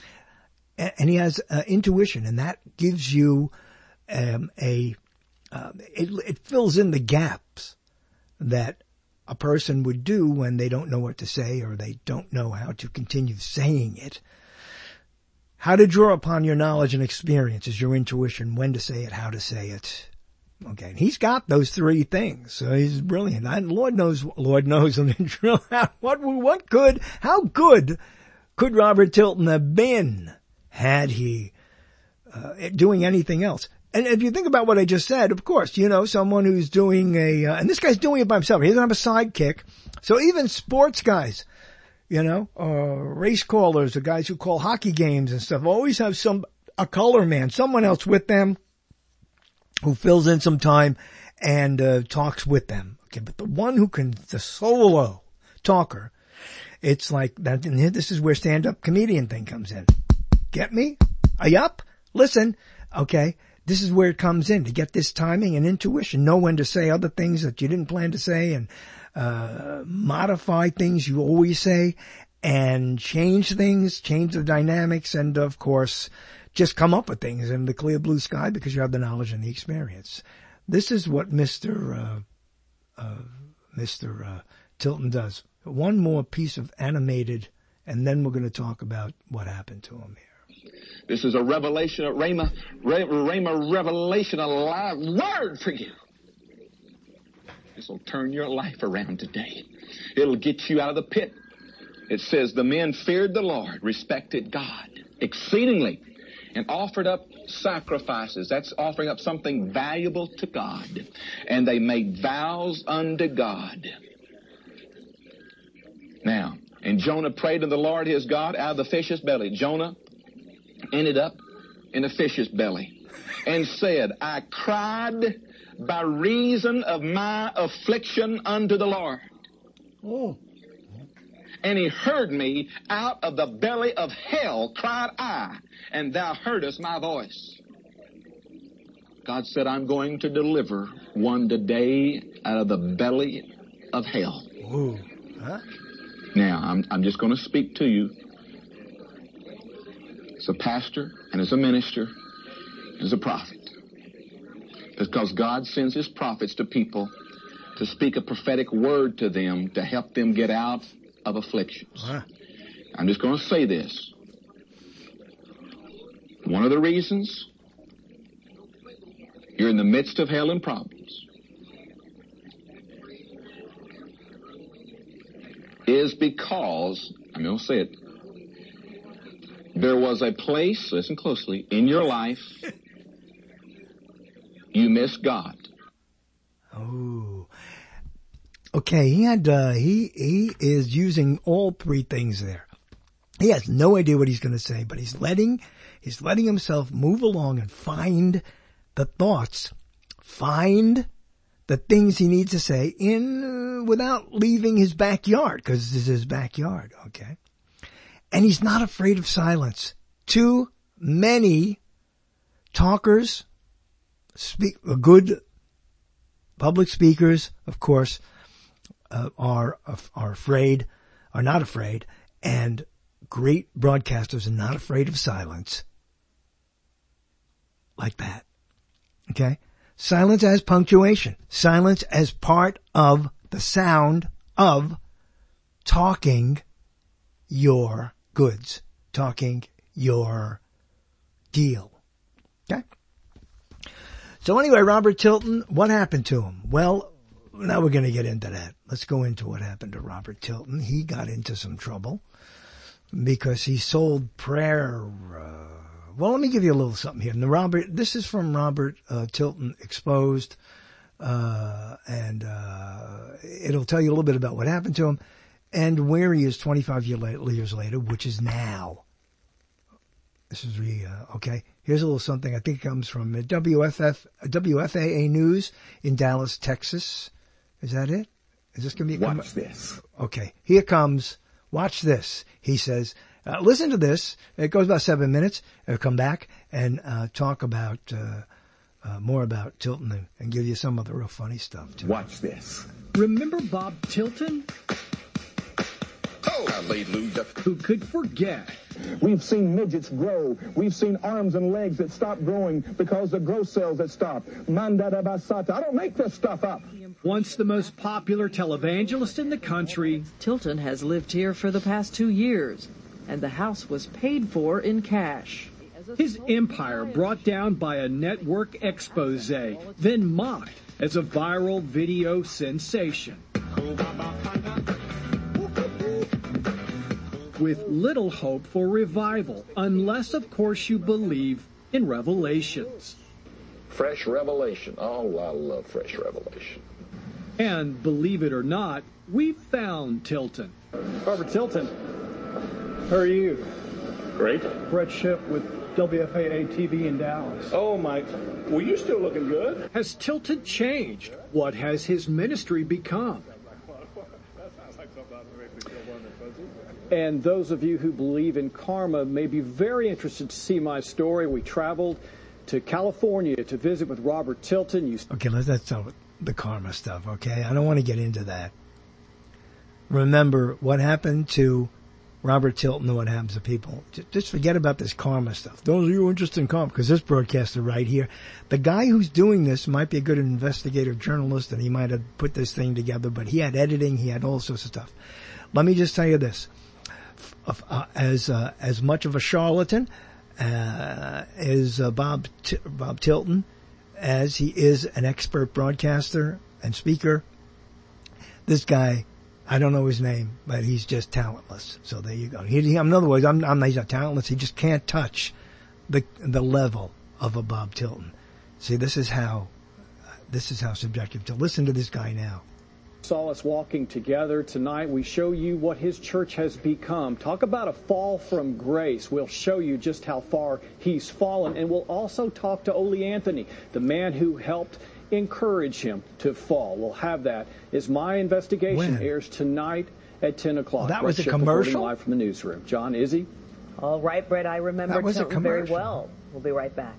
And he has uh, intuition, and that gives you um, a, uh, it, it fills in the gaps that a person would do when they don't know what to say or they don't know how to continue saying it. How to draw upon your knowledge and experience is your intuition, when to say it, how to say it. Okay, and he's got those three things, so he's brilliant. And Lord knows, Lord knows, I mean, what, what good, how good could Robert Tilton have been had he uh, doing anything else? And if you think about what I just said, of course, you know, someone who's doing a, uh, and this guy's doing it by himself. He doesn't have a sidekick. So even sports guys, you know, uh, race callers, the guys who call hockey games and stuff, always have some, a color man, someone else with them who fills in some time and uh, talks with them. Okay, but the one who can, the solo talker, it's like that. And this is where stand-up comedian thing comes in. Get me? Are you up? Listen. Okay. This is where it comes in, to get this timing and intuition, know when to say other things that you didn't plan to say, and uh modify things you always say, and change things, change the dynamics, and of course, just come up with things in the clear blue sky because you have the knowledge and the experience. This is what Mister Uh, uh, Mister Uh, Tilton does. One more piece of animated, and then we're going to talk about what happened to him here. This is a revelation, a Rhema, Rhema revelation, a live word for you. This will turn your life around today. It'll get you out of the pit. It says the men feared the Lord, respected God exceedingly, and offered up sacrifices. That's offering up something valuable to God. And they made vows unto God. Now, And Jonah prayed to the Lord his God out of the fish's belly. Jonah ended up in a fish's belly and said, I cried by reason of my affliction unto the Lord. Oh. And he heard me out of the belly of hell, cried I, and thou heardest my voice. God said, I'm going to deliver one today out of the belly of hell. Ooh. Huh? Now, I'm, I'm just going to speak to you as a pastor and as a minister, as a prophet. Because God sends his prophets to people to speak a prophetic word to them to help them get out of afflictions. Huh. I'm just going to say this. One of the reasons you're in the midst of hell and problems is because, I'm going to say it, there was a place, listen closely, in your life you missed God. Oh. Okay, he had, uh, he, he is using all three things there. He has no idea what he's going to say, but he's letting, he's letting himself move along and find the thoughts, find the things he needs to say in, uh, without leaving his backyard, because this is his backyard, okay? And he's not afraid of silence. Too many talkers, speak, good public speakers, of course, uh, are, are afraid, are not afraid, and great broadcasters are not afraid of silence. Like that. Okay? Silence as punctuation. Silence as part of the sound of talking your goods. Talking your deal. Okay? So anyway, Robert Tilton, what happened to him? Well, now we're going to get into that. Let's go into what happened to Robert Tilton. He got into some trouble because he sold prayer. Uh, well, let me give you a little something here. Now, Robert, this is from Robert uh, Tilton Exposed, uh, and uh, it'll tell you a little bit about what happened to him and where he is twenty-five years later, which is now. This is really, uh, okay. Here's a little something I think comes from W F F, W F A A News in Dallas, Texas. Is that it? Is this going to be? Watch this. Okay. Here comes. Watch this. He says, uh, listen to this. It goes about seven minutes. I'll come back and uh, talk about uh, uh, more about Tilton and, and give you some of the real funny stuff, too. Watch this. Remember Bob Tilton? Oh, hallelujah. Who could forget? We've seen midgets grow. We've seen arms and legs that stop growing because of growth cells that stop. Mandada basata. I don't make this stuff up. Once the most popular televangelist in the country, Tilton has lived here for the past two years, and the house was paid for in cash. His empire brought down by a network expose, then mocked as a viral video sensation. With little hope for revival, unless, of course, you believe in revelations. Fresh revelation. Oh, I love fresh revelation. And believe it or not, we found Tilton. Robert Tilton, how are you? Great. Brett Shipp with W F A A T V in Dallas. Oh, Mike. Well, you still looking good. Has Tilton changed? What has his ministry become? And those of you who believe in karma may be very interested to see my story. We traveled to California to visit with Robert Tilton. You... Okay, let's let's start with the karma stuff, okay? I don't want to get into that. Remember what happened to Robert Tilton and what happens to people. Just forget about this karma stuff. Those of you interested in karma, because this broadcaster right here, the guy who's doing this might be a good investigative journalist, and he might have put this thing together, but he had editing, he had all sorts of stuff. Let me just tell you this. Uh, as uh, as much of a charlatan uh, as uh, Bob T- Bob Tilton, as he is an expert broadcaster and speaker, this guy, I don't know his name, but he's just talentless. So there you go. He, he, in other words, I'm, I'm he's not talentless. He just can't touch the the level of a Bob Tilton. See, this is how this is how subjective. To listen to this guy now. Saw us walking together tonight. We show you what his church has become. Talk about a fall from grace. We'll show you just how far he's fallen. And we'll also talk to Ole Anthony, the man who helped encourage him to fall. We'll have that as My Investigation When? airs tonight at ten o'clock. Well, that was Brett a Shipp commercial? reporting live from the newsroom. John, Izzy? All right, Brett, I remember That was a Tilton very commercial. well. We'll be right back.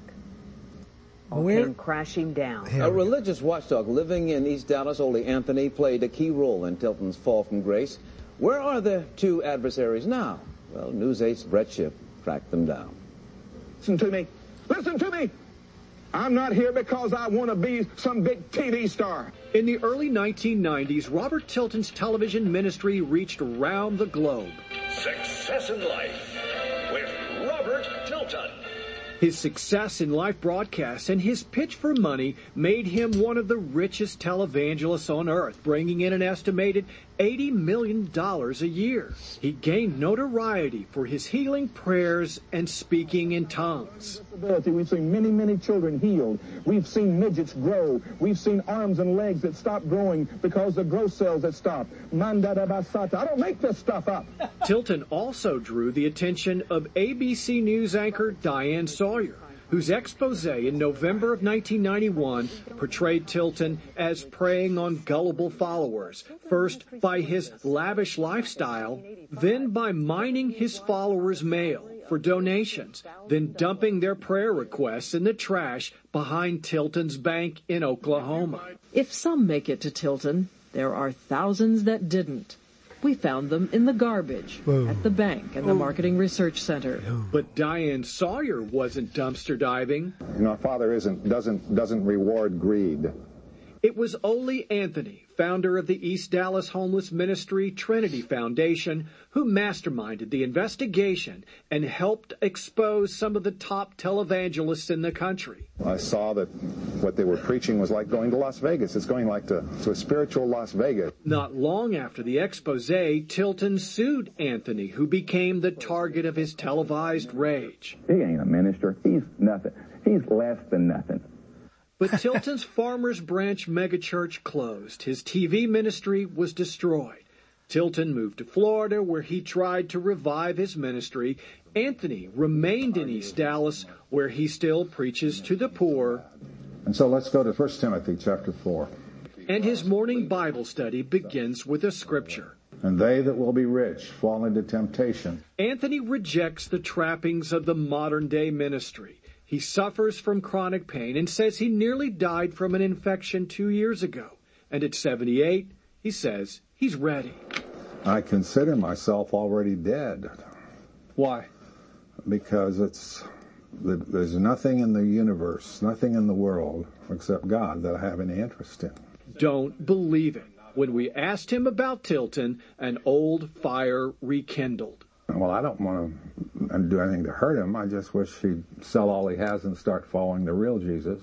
All Where- came crashing down. Here A we go. religious watchdog living in East Dallas, Ole Anthony, played a key role in Tilton's fall from grace. Where are the two adversaries now? Well, News eight's Brett Shipp tracked them down. Listen to me. Listen to me. I'm not here because I want to be some big T V star. In the early nineteen nineties, Robert Tilton's television ministry reached around the globe. Success in Life with Robert Tilton. His success in live broadcasts and his pitch for money made him one of the richest televangelists on earth, bringing in an estimated eighty million dollars a year. He gained notoriety for his healing prayers and speaking in tongues. We've seen many, many children healed. We've seen midgets grow. We've seen arms and legs that stop growing because of growth cells that stop. Mandada basata. I don't make this stuff up. Tilton also drew the attention of A B C News anchor Diane Sawyer, whose expose in November of nineteen ninety-one portrayed Tilton as preying on gullible followers, first by his lavish lifestyle, then by mining his followers' mail for donations, then dumping their prayer requests in the trash behind Tilton's bank in Oklahoma. If some make it to Tilton, there are thousands that didn't. We found them in the garbage, Whoa. at the bank and the Marketing Research Center. But Diane Sawyer wasn't dumpster diving. You know, our Father isn't doesn't doesn't reward greed. It was Ole Anthony, founder of the East Dallas Homeless Ministry Trinity Foundation, who masterminded the investigation and helped expose some of the top televangelists in the country. I saw that what they were preaching was like going to Las Vegas. It's going like to, to a spiritual Las Vegas. Not long after the expose, Tilton sued Anthony, who became the target of his televised rage. He ain't a minister. He's nothing. He's less than nothing. But Tilton's Farmers Branch megachurch closed. His T V ministry was destroyed. Tilton moved to Florida, where he tried to revive his ministry. Anthony remained in East Dallas, where he still preaches to the poor. And so let's go to First Timothy chapter four. And his morning Bible study begins with a scripture. And they that will be rich fall into temptation. Anthony rejects the trappings of the modern-day ministry. He suffers from chronic pain and says he nearly died from an infection two years ago. And at seventy-eight, he says he's ready. I consider myself already dead. Why? Because it's there's nothing in the universe, nothing in the world except God that I have any interest in. Don't believe it. When we asked him about Tilton, an old fire rekindled. Well, I don't want to do anything to hurt him. I just wish he'd sell all he has and start following the real Jesus.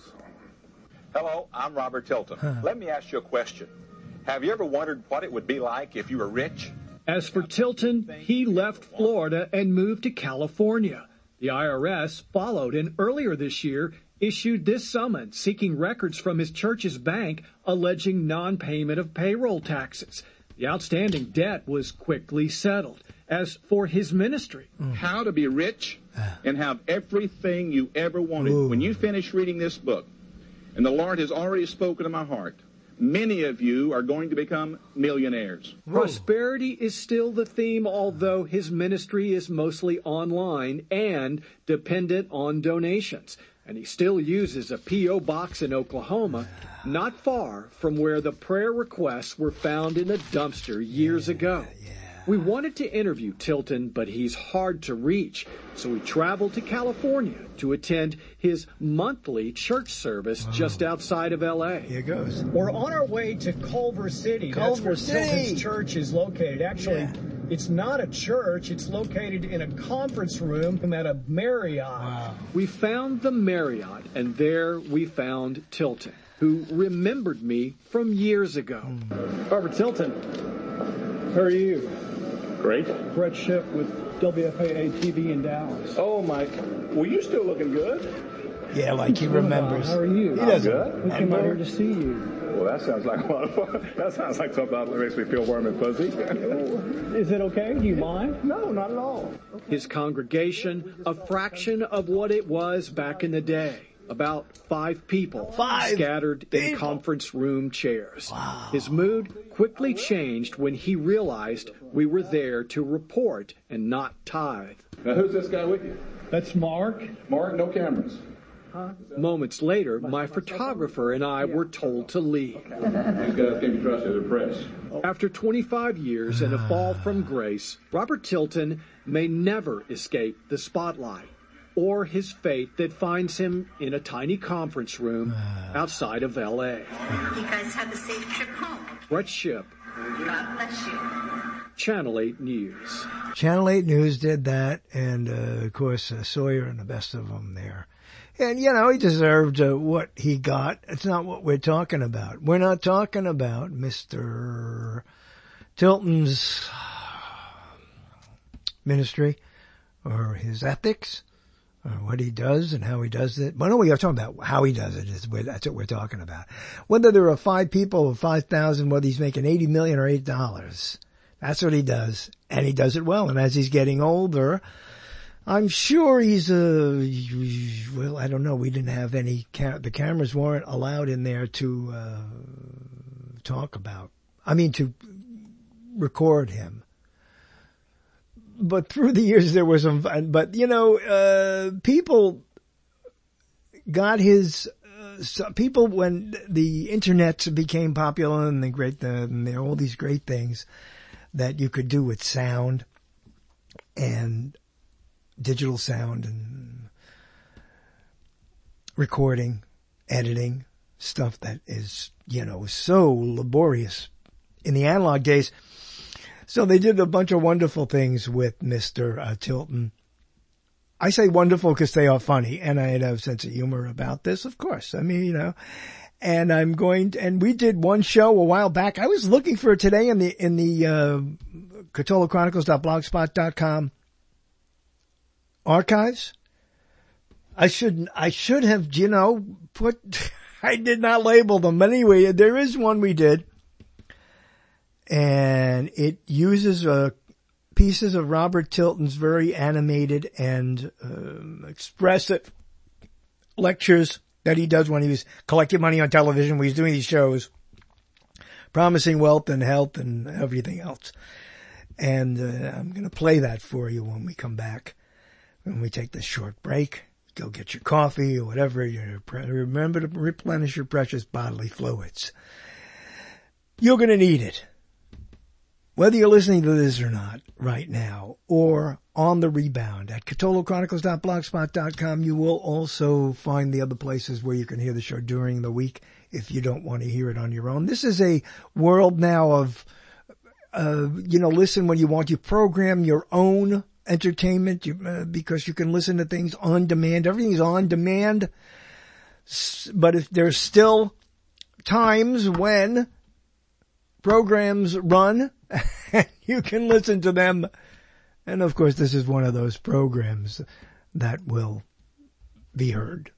Hello, I'm Robert Tilton. Huh. Let me ask you a question. Have you ever wondered what it would be like if you were rich? As for Tilton, he left Florida and moved to California. The I R S followed and earlier this year issued this summons seeking records from his church's bank alleging non-payment of payroll taxes. The outstanding debt was quickly settled. As for his ministry, mm. how to be rich and have everything you ever wanted. Ooh. When you finish reading this book, and the Lord has already spoken to my heart, many of you are going to become millionaires. Prosperity is still the theme, although his ministry is mostly online and dependent on donations. And he still uses a P O box in Oklahoma, not far from where the prayer requests were found in a dumpster years yeah, ago. Yeah. We wanted to interview Tilton, but he's hard to reach, so we traveled to California to attend his monthly church service wow. just outside of L A. Here goes. We're on our way to Culver City. Culver That's where City. Tilton's church is located. Actually, yeah. it's not a church. It's located in a conference room at a Marriott. Wow. We found the Marriott, and there we found Tilton, who remembered me from years ago. Mm. Robert Tilton, how are you? Great. Brett Shipp with W F A A T V in Dallas. Oh, Mike. Well, you're still looking good. Yeah, like he remembers. How are you? He doesn't. Good. We came out here to see you. Well, that sounds like a lot of fun. That sounds like something that makes me feel warm and fuzzy. Is it okay? Do you mind? No, not at all. His congregation, a fraction of what it was back in the day. About five people five scattered people. in conference room chairs. Wow. His mood quickly changed when he realized we were there to report and not tithe. Now, who's this guy with you? That's Mark. Mark, no cameras. Moments later, my photographer and I were told to leave. These guys can be trusted as press. After twenty-five years and a fall from grace, Robert Tilton may never escape the spotlight or his fate that finds him in a tiny conference room outside of L A. You guys have a safe trip home. Brett Shipp, God bless you. Channel eight News. Channel eight News did that, and uh, of course uh, Sawyer and the best of them there. And, you know, he deserved uh, what he got. It's not what we're talking about. We're not talking about Mister Tilton's ministry or his ethics or what he does and how he does it. Well, no, we are talking about how he does it. Is That's what we're talking about. Whether there are five people or five thousand, whether he's making eighty million dollars or eight dollars. That's what he does. And he does it well. And as he's getting older, I'm sure he's a, well, I don't know. We didn't have any, the cameras weren't allowed in there to uh, talk about, I mean, to record him. But through the years there was some, but you know, uh, people got his, uh, so people when the internet became popular and the great, the, and there all these great things that you could do with sound and digital sound and recording, editing, stuff that is, you know, so laborious in the analog days. So they did a bunch of wonderful things with Mister Uh, Tilton. I say wonderful because they are funny, and I have a sense of humor about this, of course. I mean, you know, and I'm going to, and we did one show a while back. I was looking for it today in the, in the, uh, Catolo Chronicles dot blogspot dot com archives. I should, I should have, you know, put, I did not label them. But anyway, there is one we did. And it uses, uh, pieces of Robert Tilton's very animated and, um, expressive lectures that he does when he was collecting money on television, when he was doing these shows, promising wealth and health and everything else. And, uh, I'm going to play that for you when we come back. When we take this short break, go get your coffee or whatever. You remember to replenish your precious bodily fluids. You're going to need it. Whether you're listening to this or not right now or on the rebound at Catolo Chronicles dot blogspot dot com, you will also find the other places where you can hear the show during the week if you don't want to hear it on your own. This is a world now of, uh, you know, listen when you want. You program your own entertainment you, uh, because you can listen to things on demand. Everything's on demand. But if there's still times when programs run, you can listen to them. And of course, this is one of those programs that will be heard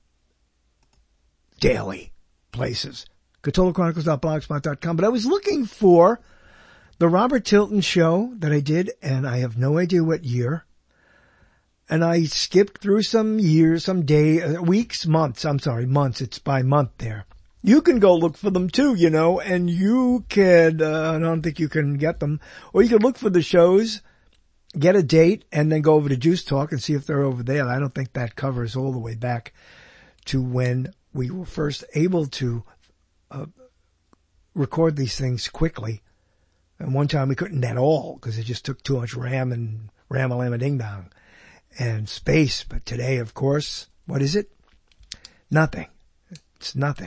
daily places. Catolo Chronicles dot blogspot dot com. But I was looking for the Robert Tilton show that I did, and I have no idea what year. And I skipped through some years, some day, uh, weeks, months. I'm sorry, months. It's by month there. You can go look for them too, you know, and you can, uh, I don't think you can get them, or you can look for the shows, get a date, and then go over to Juice Talk and see if they're over there. I don't think that covers all the way back to when we were first able to uh, record these things quickly. And one time we couldn't at all because it just took too much RAM and ram-a-lam-a-ding-dong and space. But today, of course, what is it? Nothing. It's nothing.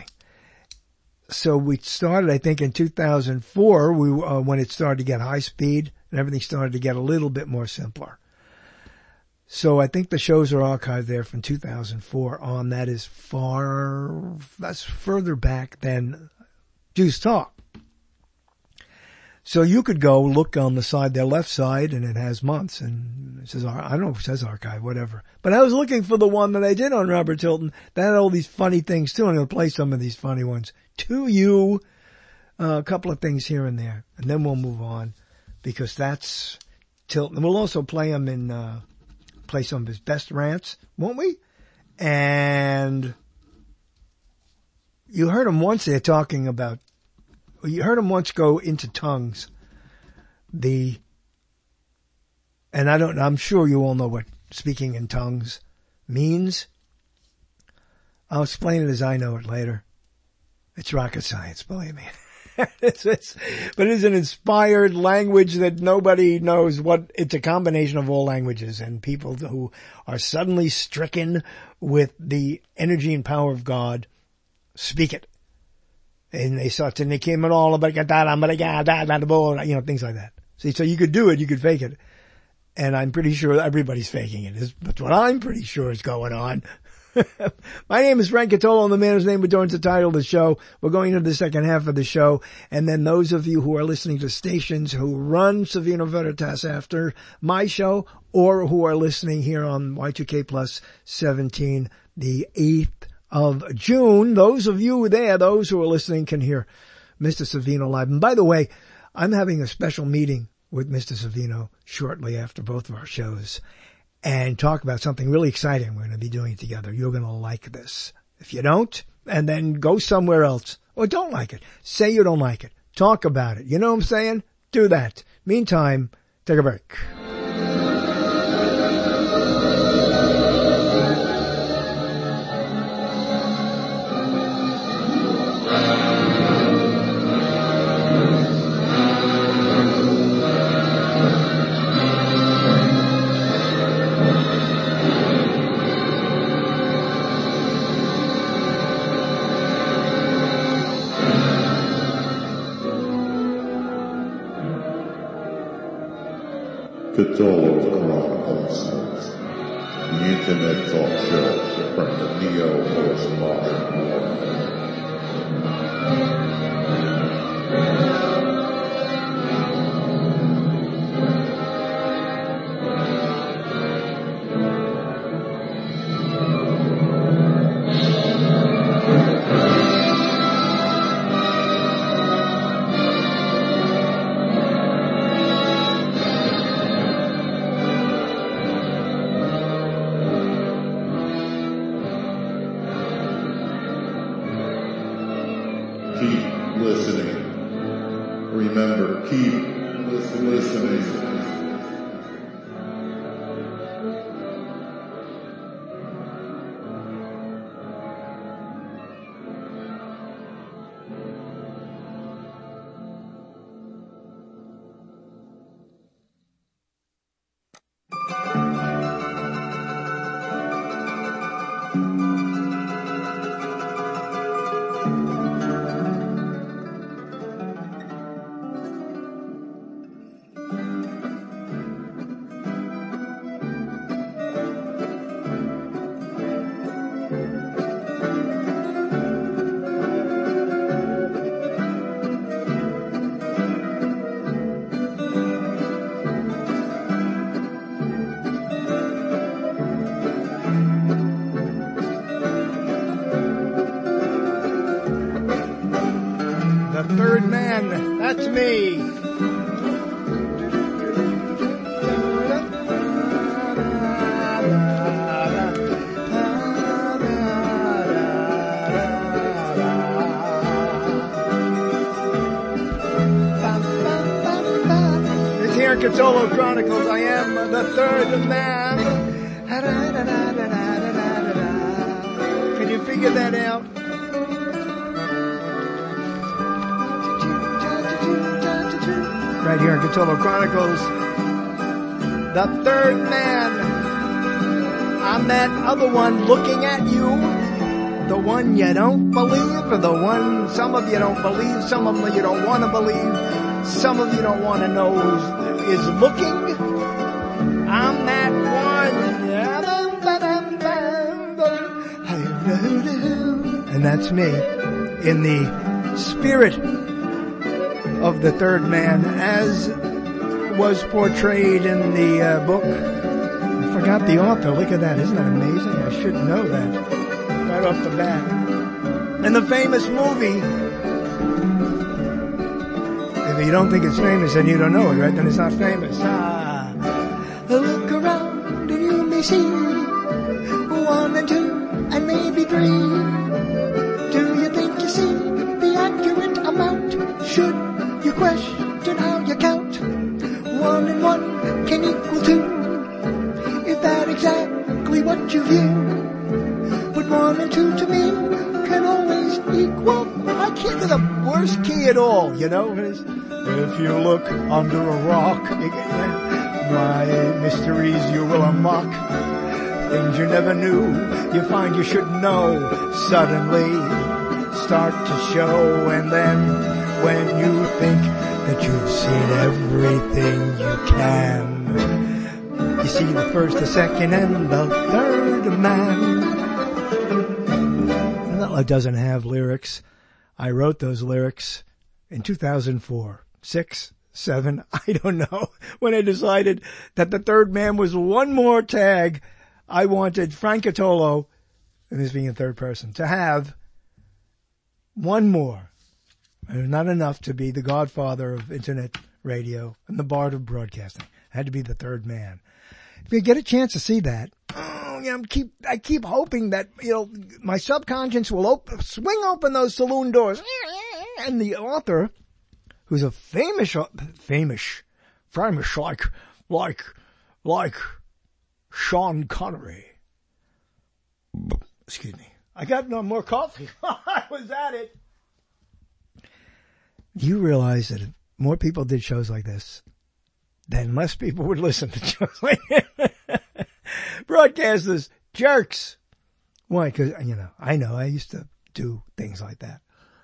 So we started, I think, in two thousand four, we, uh, when it started to get high speed and everything started to get a little bit more simpler. So I think the shows are archived there from two thousand four on. That is far, that's further back than Juice Talk. So you could go look on the side, their left side, and it has months, and it says, I don't know if it says archive, whatever. But I was looking for the one that I did on Robert Tilton that had all these funny things too. I'm going to play some of these funny ones to you, uh, a couple of things here and there, and then we'll move on, because that's Tilton. We'll also play him in, uh, play some of his best rants, won't we? And you heard him once there talking about, you heard him once go into tongues. The, and I don't, I'm sure you all know what speaking in tongues means. I'll explain it as I know it later. It's rocket science, believe me. it's, it's, but it's an inspired language that nobody knows what, it's a combination of all languages, and people who are suddenly stricken with the energy and power of God speak it. And they start to, they came at all about, you know, things like that. See, so you could do it, you could fake it. And I'm pretty sure everybody's faking it. But what I'm pretty sure is going on. My name is Frank Catolo, and the man whose name adorns the title of the show. We're going into the second half of the show. And then those of you who are listening to stations who run Savino Veritas after my show, or who are listening here on Y two K Plus seventeen, the eighth of June, those of you there, those who are listening, can hear Mister Savino live. And by the way, I'm having a special meeting with Mister Savino shortly after both of our shows, and talk about something really exciting we're going to be doing together. You're going to like this. If you don't, and then go somewhere else, or don't like it, say you don't like it. Talk about it. You know what I'm saying? Do that. Meantime, take a break. Catolo Chronicles, the internet talk show from the neo-postmodern world. Keep listening. Remember, keep listening. That's me. It's here in Catolo Chronicles. I am the third man. Can you figure that out? Right here in Catolo Chronicles, the third man. I'm that other one looking at you, the one you don't believe, or the one some of you don't believe, some of you don't want to believe, some of you don't want to know who's, is looking. I'm that one. And that's me in the spirit of the third man as was portrayed in the uh, book. I forgot the author. Look at that. Isn't that amazing? I should know that right off the bat. And the famous movie. If you don't think it's famous, then you don't know it, right? Then it's not famous. Ah. Look around and you may see one and two and maybe three. Do you think you see the accurate amount? Should you question how you count? One and one can equal two. Is that exactly what you view? But one and two to me can always equal. I can't do the worst key at all, you know? If you look under a rock, my mysteries you will unlock. Things you never knew, you find you should know. Suddenly start to show, and then when you think that you've seen everything you can, you see the first, the second, and the third man. That doesn't have lyrics. I wrote those lyrics in two thousand four, six, seven, I don't know, when I decided that the third man was one more tag. I wanted Frank Cottolo, and this being a third person, to have one more. And not enough to be the godfather of internet radio and the bard of broadcasting. It had to be the third man. If you get a chance to see that, oh, you know, keep, I keep hoping that, you know, my subconscious will open, swing open those saloon doors. And the author, who's a famous, famous, famous like, like, like Sean Connery. Excuse me. I got no more coffee. I was at it. You realize that if more people did shows like this, then less people would listen to shows like this. Broadcasters, jerks. Why? Because, you know, I know I used to do things like that.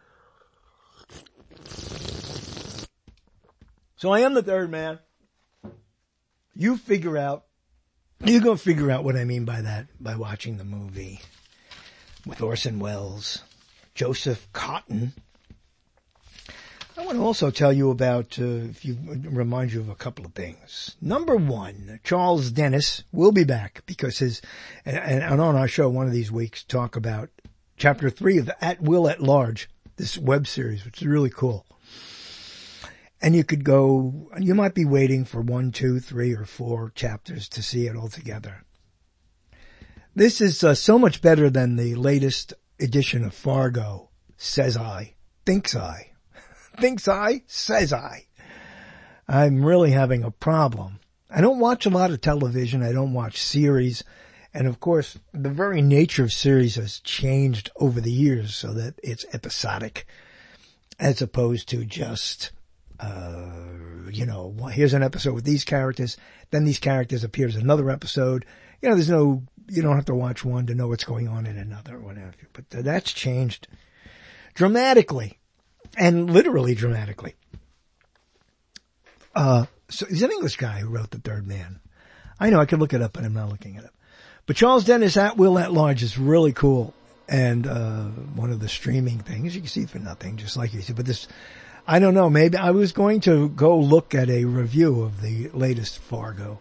So I am the third man. You figure out, you go figure out what I mean by that by watching the movie with Orson Welles, Joseph Cotton. I want to also tell you about, uh, if you remind you of a couple of things. Number one, Charles Dennis will be back because his, and, and on our show one of these weeks, talk about chapter three of At Will at Large, this web series, which is really cool. And you could go, you might be waiting for one, two, three, or four chapters to see it all together. This is uh, so much better than the latest edition of Fargo, says I, thinks I. Thinks I, says I. I'm really having a problem. I don't watch a lot of television. I don't watch series. And of course, the very nature of series has changed over the years so that it's episodic as opposed to just, uh, you know, here's an episode with these characters. Then these characters appears another episode. You know, there's no, you don't have to watch one to know what's going on in another or whatever. But that's changed dramatically. And literally dramatically. Uh, so he's an English guy who wrote The Third Man. I know I could look it up, but I'm not looking it up. But Charles Dennis At Will at Large is really cool. And, uh, one of the streaming things you can see for nothing, just like you see. But this, I don't know, maybe I was going to go look at a review of the latest Fargo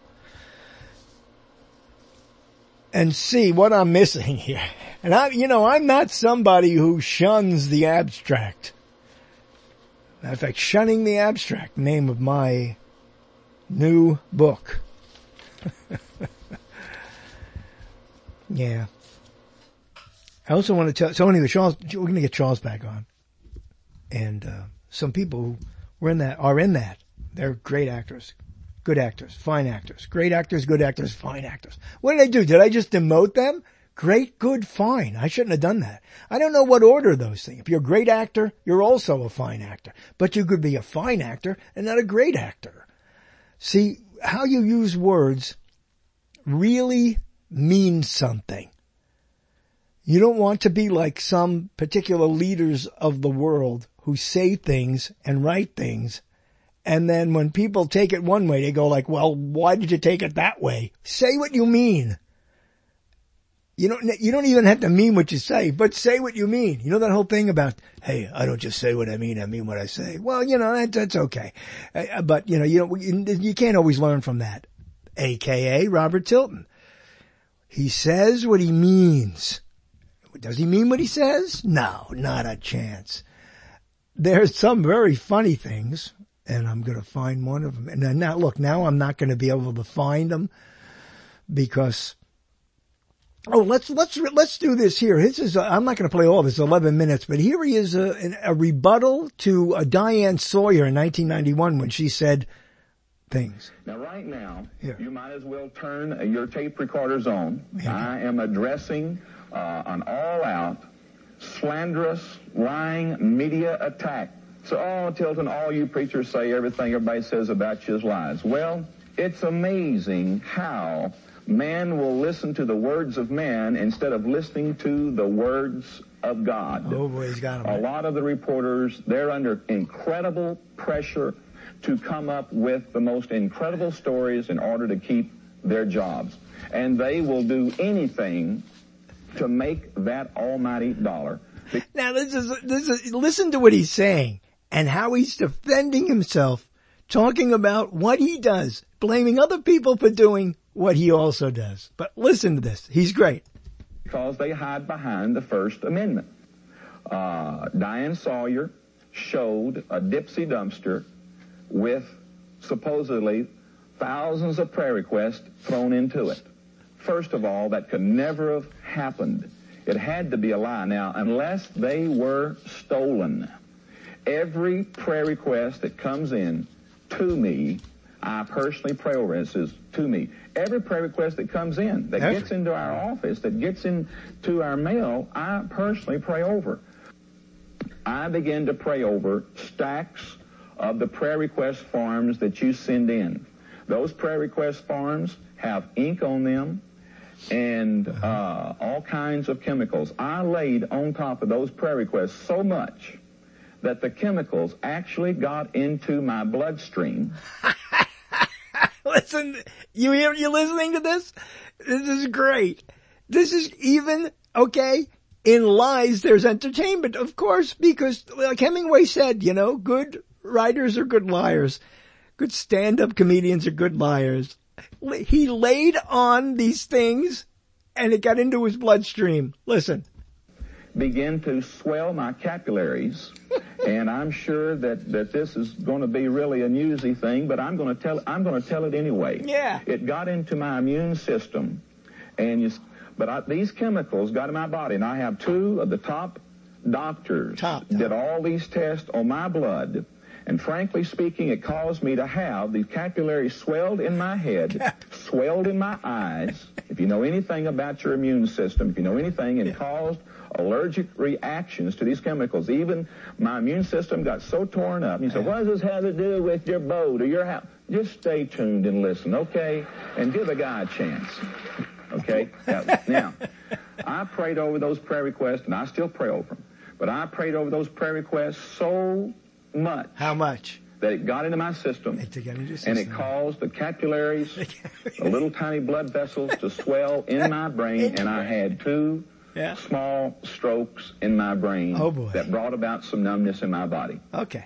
and see what I'm missing here. And I, you know, I'm not somebody who shuns the abstract. Matter of fact, Shunning the Abstract, name of my new book. Yeah. I also want to tell, so anyway, Charles, we're going to get Charles back on. And, uh, some people who were in that, are in that. They're great actors. Good actors. Fine actors. Great actors, good actors, fine actors. What did I do? Did I just demote them? Great, good, fine. I shouldn't have done that. I don't know what order those things. If you're a great actor, you're also a fine actor. But you could be a fine actor and not a great actor. See, how you use words really means something. You don't want to be like some particular leaders of the world who say things and write things, and then when people take it one way, they go like, well, why did you take it that way? Say what you mean. You don't, you don't even have to mean what you say, but say what you mean. You know that whole thing about, hey, I don't just say what I mean, I mean what I say. Well, you know, that, that's okay. Uh, but, you know, you don't, you, you can't always learn from that. A K A Robert Tilton. He says what he means. Does he mean what he says? No, not a chance. There's some very funny things, and I'm going to find one of them. And now, look, now I'm not going to be able to find them because, oh, let's, let's, let's do this here. This is, I'm not going to play all this, eleven minutes, but here he is, a, a rebuttal to uh, Diane Sawyer in nineteen ninety-one when she said things. Now, right now, Here. you might as well turn uh, your tape recorders on. I am addressing uh, an all-out, slanderous, lying media attack. So, oh, Tilton, all you preachers say, everything everybody says about you is lies. Well, it's amazing how man will listen to the words of man instead of listening to the words of God. Oh, boy, he's got him. A lot of the reporters, they're under incredible pressure to come up with the most incredible stories in order to keep their jobs. And they will do anything to make that almighty dollar. Now, this is, this is, listen to what he's saying and how he's defending himself, talking about what he does, blaming other people for doing what he also does. But listen to this. He's great. Because they hide behind the First Amendment. Uh, Diane Sawyer showed a Dipsy dumpster with supposedly thousands of prayer requests thrown into it. First of all, that could never have happened. It had to be a lie. Now, unless they were stolen, every prayer request that comes in to me, I personally pray over it. It says, to me. Every prayer request that comes in, that Every. gets into our office, that gets into our mail, I personally pray over. I begin to pray over stacks of the prayer request forms that you send in. Those prayer request forms have ink on them and uh, all kinds of chemicals. I laid on top of those prayer requests so much that the chemicals actually got into my bloodstream. Listen, you hear, you listening to this? This is great. This is even, okay, in lies there's entertainment, of course, because like Hemingway said, you know, good writers are good liars. Good stand-up comedians are good liars. He laid on these things and it got into his bloodstream. Listen. Begin to swell my capillaries, and I'm sure that, that this is going to be really a newsy thing, but I'm going to tell I'm going to tell it anyway. Yeah. It got into my immune system, and you, but I, these chemicals got in my body, and I have two of the top doctors top, top. did all these tests on my blood. And frankly speaking, it caused me to have these capillaries swelled in my head, swelled in my eyes. If you know anything about your immune system, if you know anything, it caused allergic reactions to these chemicals. Even my immune system got so torn up. And you say, what does this have to do with your boat or your house? Just stay tuned and listen, okay? And give a guy a chance, okay? Now, now, I prayed over those prayer requests, and I still pray over them. But I prayed over those prayer requests so much. How much? That it got into my system, it got into system. And it caused the capillaries, the little tiny blood vessels to swell in my brain, and I had two yeah. small strokes in my brain oh boy. that brought about some numbness in my body. Okay.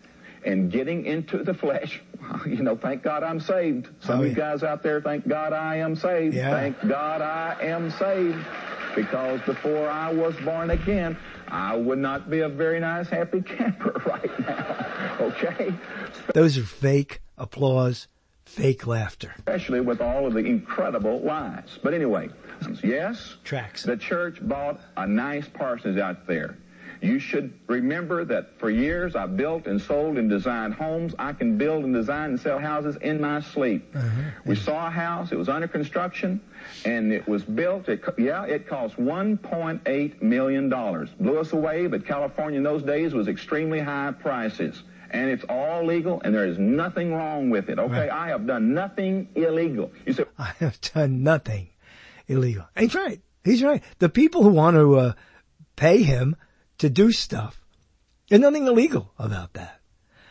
And getting into the flesh, you know, thank God I'm saved. Some oh, of you yeah. guys out there, thank God I am saved. Yeah. Thank God I am saved. Because before I was born again, I would not be a very nice, happy camper right now. Okay? Those are fake applause, fake laughter. Especially with all of the incredible lies. But anyway, yes, tracks. The church bought a nice parsonage out there. You should remember that for years I've built and sold and designed homes. I can build and design and sell houses in my sleep. Uh-huh. We saw a house. It was under construction, and it was built. It, yeah, it cost one point eight million dollars. Blew us away, but California in those days was extremely high prices. And it's all legal, and there is nothing wrong with it. Okay, right. I have done nothing illegal. You say, I have done nothing illegal. He's right. He's right. The people who want to uh, pay him to do stuff, there's nothing illegal about that.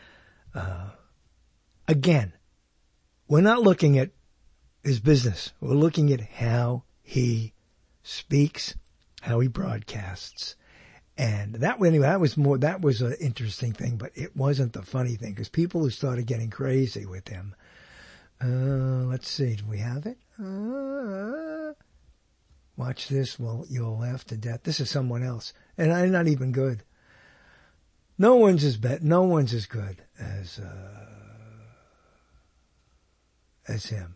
Uh, again, we're not looking at his business. We're looking at how he speaks, how he broadcasts. And that, anyway, that was more, that was an interesting thing, but it wasn't the funny thing, because people who started getting crazy with him. Uh, let's see, do we have it? Uh, watch this, well, you'll laugh to death. This is someone else, and I'm not even good. No one's as bad, no one's as good as, uh, as him.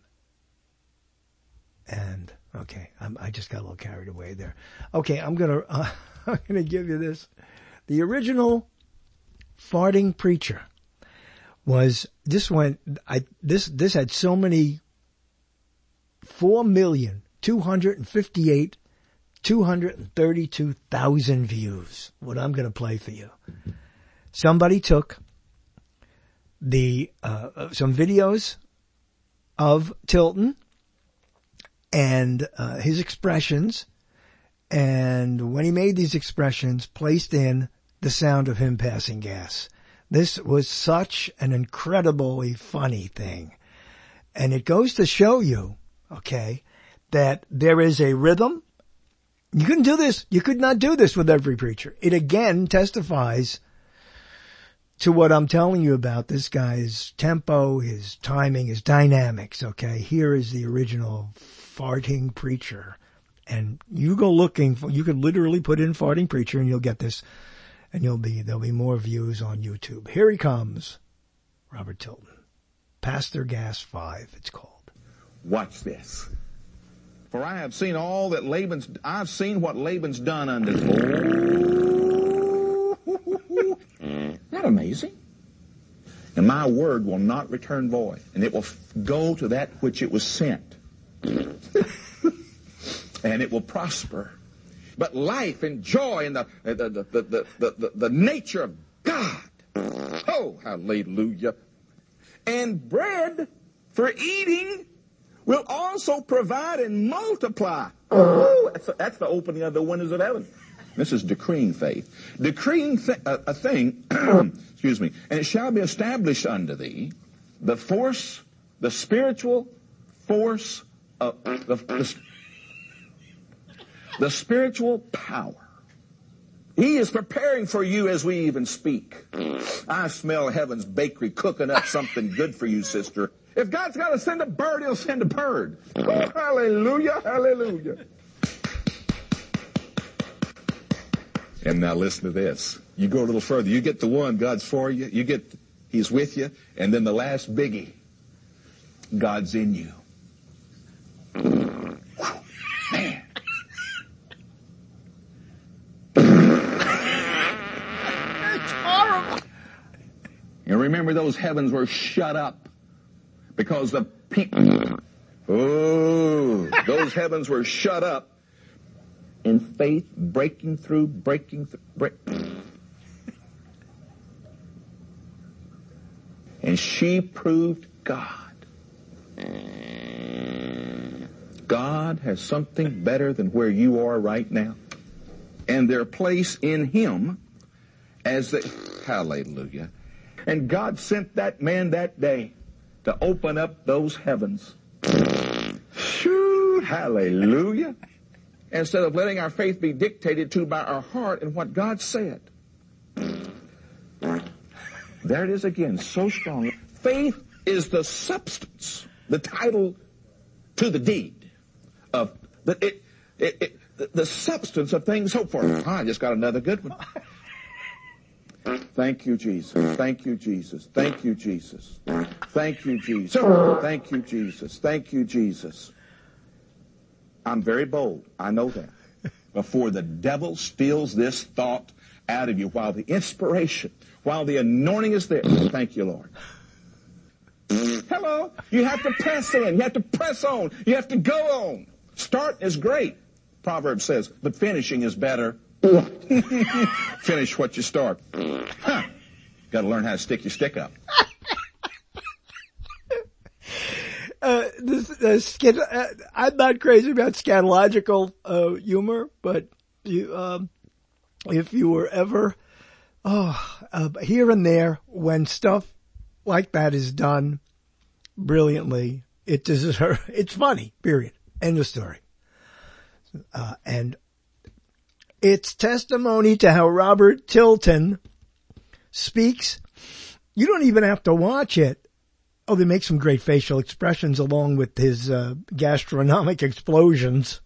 And, okay, I'm, I just got a little carried away there. Okay, I'm gonna, uh, I'm gonna give you this. The original farting preacher was, this went, I, this, this had so many, four million, two hundred fifty-eight, two hundred thirty-two thousand views. What I'm gonna play for you. Somebody took the, uh, some videos of Tilton and, uh, his expressions, and when he made these expressions, placed in the sound of him passing gas. This was such an incredibly funny thing. And it goes to show you, okay, that there is a rhythm. You couldn't do this. You could not do this with every preacher. It again testifies to what I'm telling you about this guy's tempo, his timing, his dynamics, okay? Here is the original farting preacher. And you go looking for, you could literally put in farting preacher and you'll get this, and you'll be, there'll be more views on YouTube. Here he comes, Robert Tilton. Pastor Gas five, it's called. Watch this. For I have seen all that Laban's, I've seen what Laban's done unto oh, Isn't that amazing? And my word will not return void, and it will go to that which it was sent. And it will prosper. But life and joy and the, the, the, the, the, the, the nature of God. Oh, hallelujah. And bread for eating will also provide and multiply. Oh, that's, that's the opening of the windows of heaven. This is decreeing faith. Decreeing th- a, a thing, excuse me, and it shall be established unto thee the force, the spiritual force of the, the The spiritual power. He is preparing for you as we even speak. I smell heaven's bakery cooking up something good for you, sister. If God's got to send a bird, he'll send a bird. Oh, hallelujah, hallelujah. And now listen to this. You go a little further. You get the one, God's for you. You get, he's with you. And then the last biggie, God's in you. Man. And remember, those heavens were shut up because the people, oh, those heavens were shut up in faith, breaking through, breaking through, break. And she proved God. God has something better than where you are right now. And their place in Him as the, hallelujah. And God sent that man that day to open up those heavens. Shoo, hallelujah. Instead of letting our faith be dictated to by our heart and what God said. There it is again, so strong. Faith is the substance, the title to the deed of the, it, it, it, the, the substance of things hoped for. Oh, I just got another good one. Thank you, Jesus. Thank you, Jesus. Thank you, Jesus. Thank you, Jesus. Thank you, Jesus. Thank you, Jesus. I'm very bold. I know that. Before the devil steals this thought out of you, while the inspiration, while the anointing is there. Thank you, Lord. Hello. You have to press in. You have to press on. You have to go on. Start is great, Proverbs says, but finishing is better. Finish what you start. Huh. Got to learn how to stick your stick up. Uh, this, uh, skit, uh, I'm not crazy about scatological, uh, humor, but you, um, if you were ever, oh, uh, here and there, when stuff like that is done brilliantly, it deserves, it's funny, period. End of story. Uh, and it's testimony to how Robert Tilton speaks. You don't even have to watch it. Oh, they make some great facial expressions along with his uh, gastronomic explosions.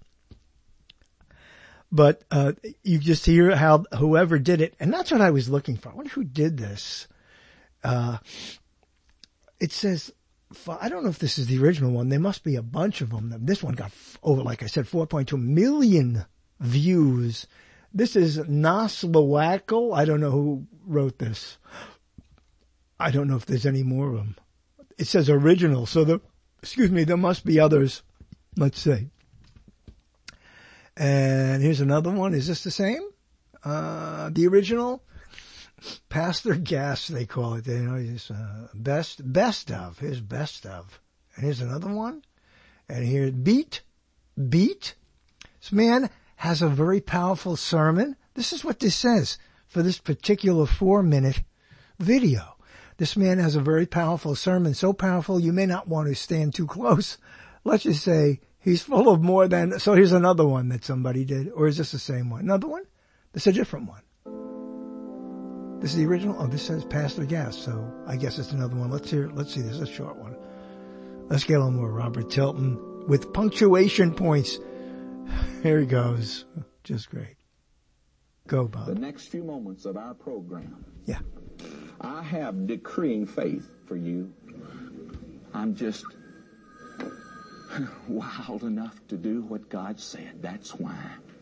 But uh, you just hear how whoever did it, and that's what I was looking for. I wonder who did this. Uh, it says, I don't know if this is the original one. There must be a bunch of them. This one got over, like I said, four point two million views. This is Noslawakkel. I don't know who wrote this. I don't know if there's any more of them. It says original, so the, excuse me, there must be others. Let's see. And here's another one. Is this the same? Uh, the original? Pastor Gas, they call it. You know, it's, uh, best, best of. Here's best of. And here's another one. And here's beat, beat. This man has a very powerful sermon. This is what this says for this particular four minute video. This man has a very powerful sermon, so powerful you may not want to stand too close. Let's just say he's full of more than, so here's another one that somebody did. Or is this the same one? Another one? This is a different one. This is the original? Oh, this says Pastor Gas, so I guess it's another one. Let's hear, let's see, this is a short one. Let's get on more Robert Tilton with punctuation points. Here he goes. Just great. Go, Bob. The next few moments of our program. Yeah. I have decreeing faith for you. I'm just wild enough to do what God said. That's why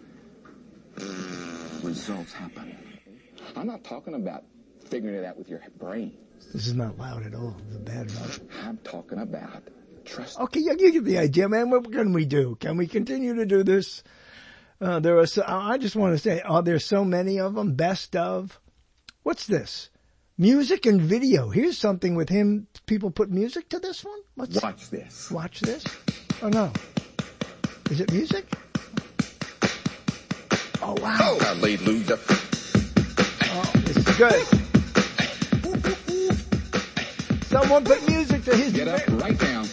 results happen. I'm not talking about figuring it out with your brain. This is not loud at all. It's a bad note. I'm talking about trust. Okay, you, you get the idea, man. What can we do? Can we continue to do this? Uh, there are. So, I just want to say, are there so many of them? Best of. What's this? Music and video. Here's something with him. People put music to this one? Let's watch this. Watch this? Oh, no. Is it music? Oh, wow. Hallelujah. Oh, this is good. Someone put music to his... Get up right now.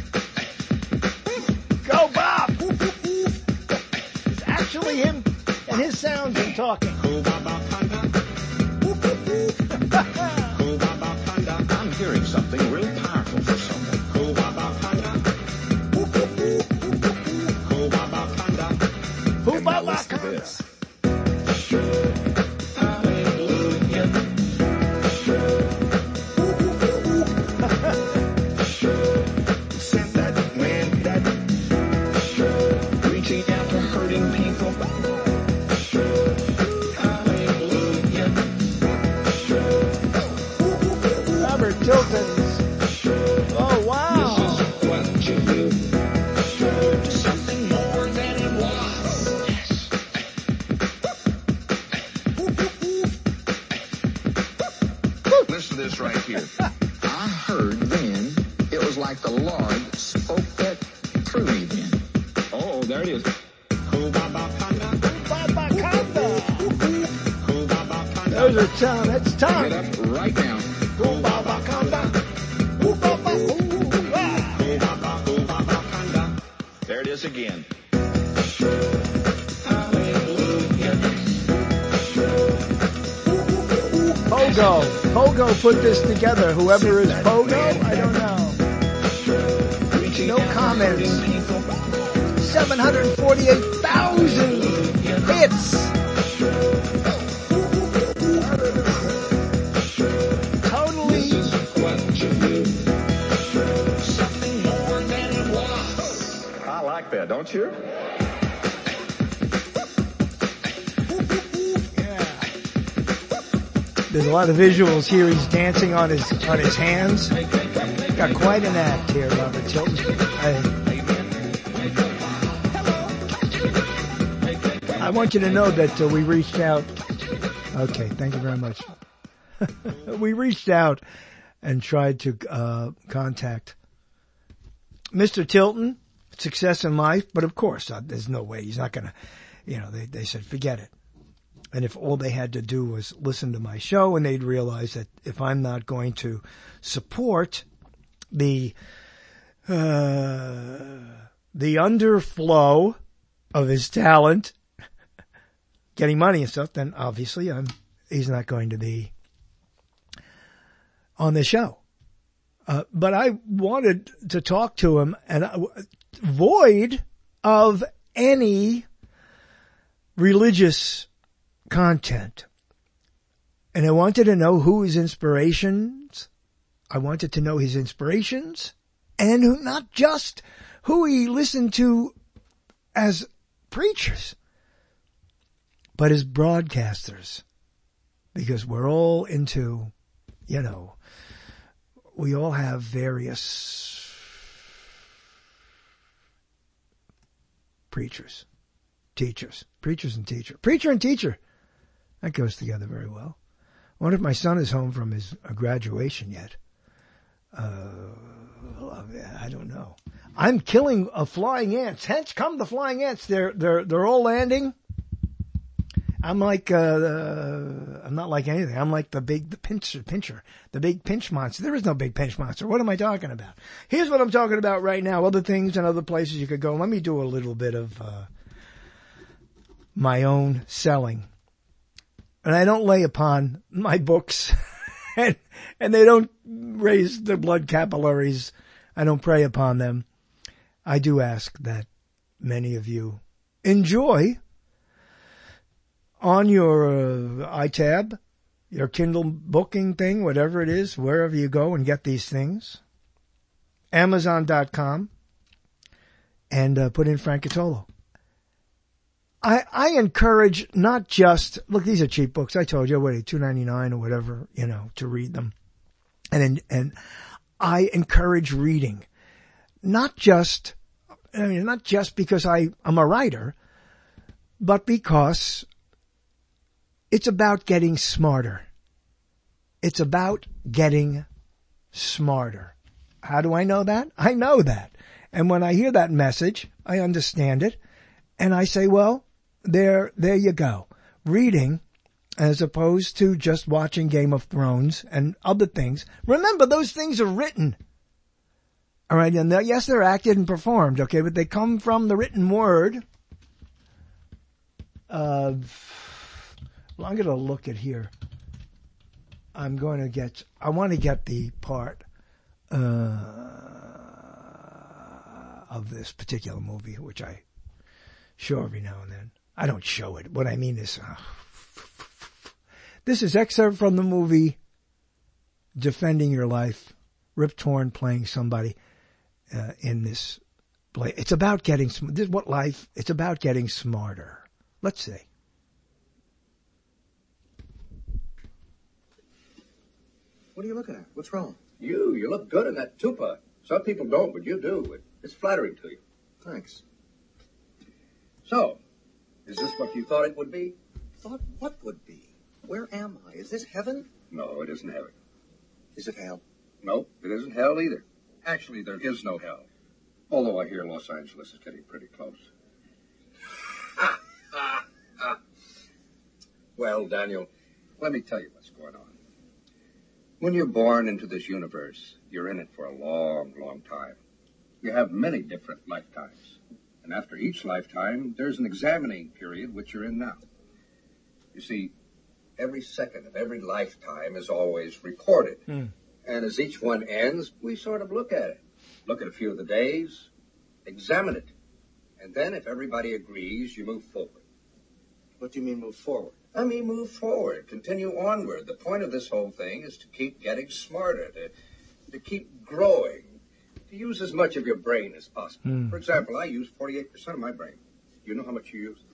Go, Bob. It's actually him and his sounds and talking. I'm hearing something real powerful for someone. And now listen to this. Sent that man that reaching out to hurting people. Robert Tilton's. Oh, wow. This is what you do. Something more than it was. Listen to this right here. I heard then, it was like the Lord spoke that through me then. Oh, there it is. Those are Tom. That's Tom. Get up right now. There it is again. Pogo. Pogo put this together. Whoever is Pogo, I don't know. No comments. seven hundred forty-eight thousand hits. Totally. Something more than it was. I like that, don't you? There's a lot of visuals here. He's dancing on his on his hands. Got quite an act here, Robert Tilton. I, I want you to know that uh, we reached out. Okay, thank you very much. We reached out and tried to uh contact Mister Tilton, success in life, but of course, uh, there's no way. He's not going to, you know, they, they said, forget it. And if all they had to do was listen to my show, and they'd realize that if I'm not going to support the, uh, the underflow of his talent, getting money and stuff, then obviously I'm, he's not going to be on the show. Uh, but I wanted to talk to him and I, void of any religious content. And I wanted to know who his inspirations, I wanted to know his inspirations and who, not just who he listened to as preachers, but as broadcasters. Because we're all into, you know, we all have various preachers, teachers, preachers and teacher. Preacher and teacher. That goes together very well. I wonder if my son is home from his uh, graduation yet. Uh, I don't know. I'm killing uh, flying ants. Hence come the flying ants. They're, they're, they're all landing. I'm like, uh, uh, I'm not like anything. I'm like the big, the pincher, pincher, the big pinch monster. There is no big pinch monster. What am I talking about? Here's what I'm talking about right now. Other things and other places you could go. Let me do a little bit of, uh, my own selling. And I don't lay upon my books and, and they don't raise the blood capillaries. I don't prey upon them. I do ask that many of you enjoy on your uh, iTab, your Kindle booking thing, whatever it is, wherever you go and get these things, Amazon dot com, and uh, put in Frank Cottolo. I, I encourage not just, look, these are cheap books. I told you, what, two ninety-nine or whatever, you know, to read them. And, and I encourage reading, not just, I mean, not just because I, I'm a writer, but because it's about getting smarter. It's about getting smarter. How do I know that? I know that. And when I hear that message, I understand it. And I say, well, there, there you go. Reading, as opposed to just watching Game of Thrones and other things. Remember, those things are written. All right. And they're, yes, they're acted and performed. Okay. But they come from the written word. Uh, well, I'm going to look at here. I'm going to get, I want to get the part, uh, of this particular movie, which I show every now and then. I don't show it. What I mean is, uh, this is excerpt from the movie Defending Your Life. Rip Torn playing somebody uh, in this play. It's about getting, this is what life, it's about getting smarter. Let's see. What are you looking at? What's wrong? You, you look good in that tupa. Some people don't, but you do. It, it's flattering to you. Thanks. So, is this what you thought it would be? Thought what would be? Where am I? Is this heaven? No, it isn't heaven. Is it hell? No, it isn't hell either. Actually, there is no hell. Although I hear Los Angeles is getting pretty close. Well, Daniel, let me tell you what's going on. When you're born into this universe, you're in it for a long, long time. You have many different lifetimes. And after each lifetime, there's an examining period, which you're in now. You see, every second of every lifetime is always recorded. Mm. And as each one ends, we sort of look at it. Look at a few of the days, examine it. And then if everybody agrees, you move forward. What do you mean move forward? I mean move forward, continue onward. The point of this whole thing is to keep getting smarter, to, to keep growing, to use as much of your brain as possible. Mm. For example, I use forty-eight percent of my brain. Do you know how much you use?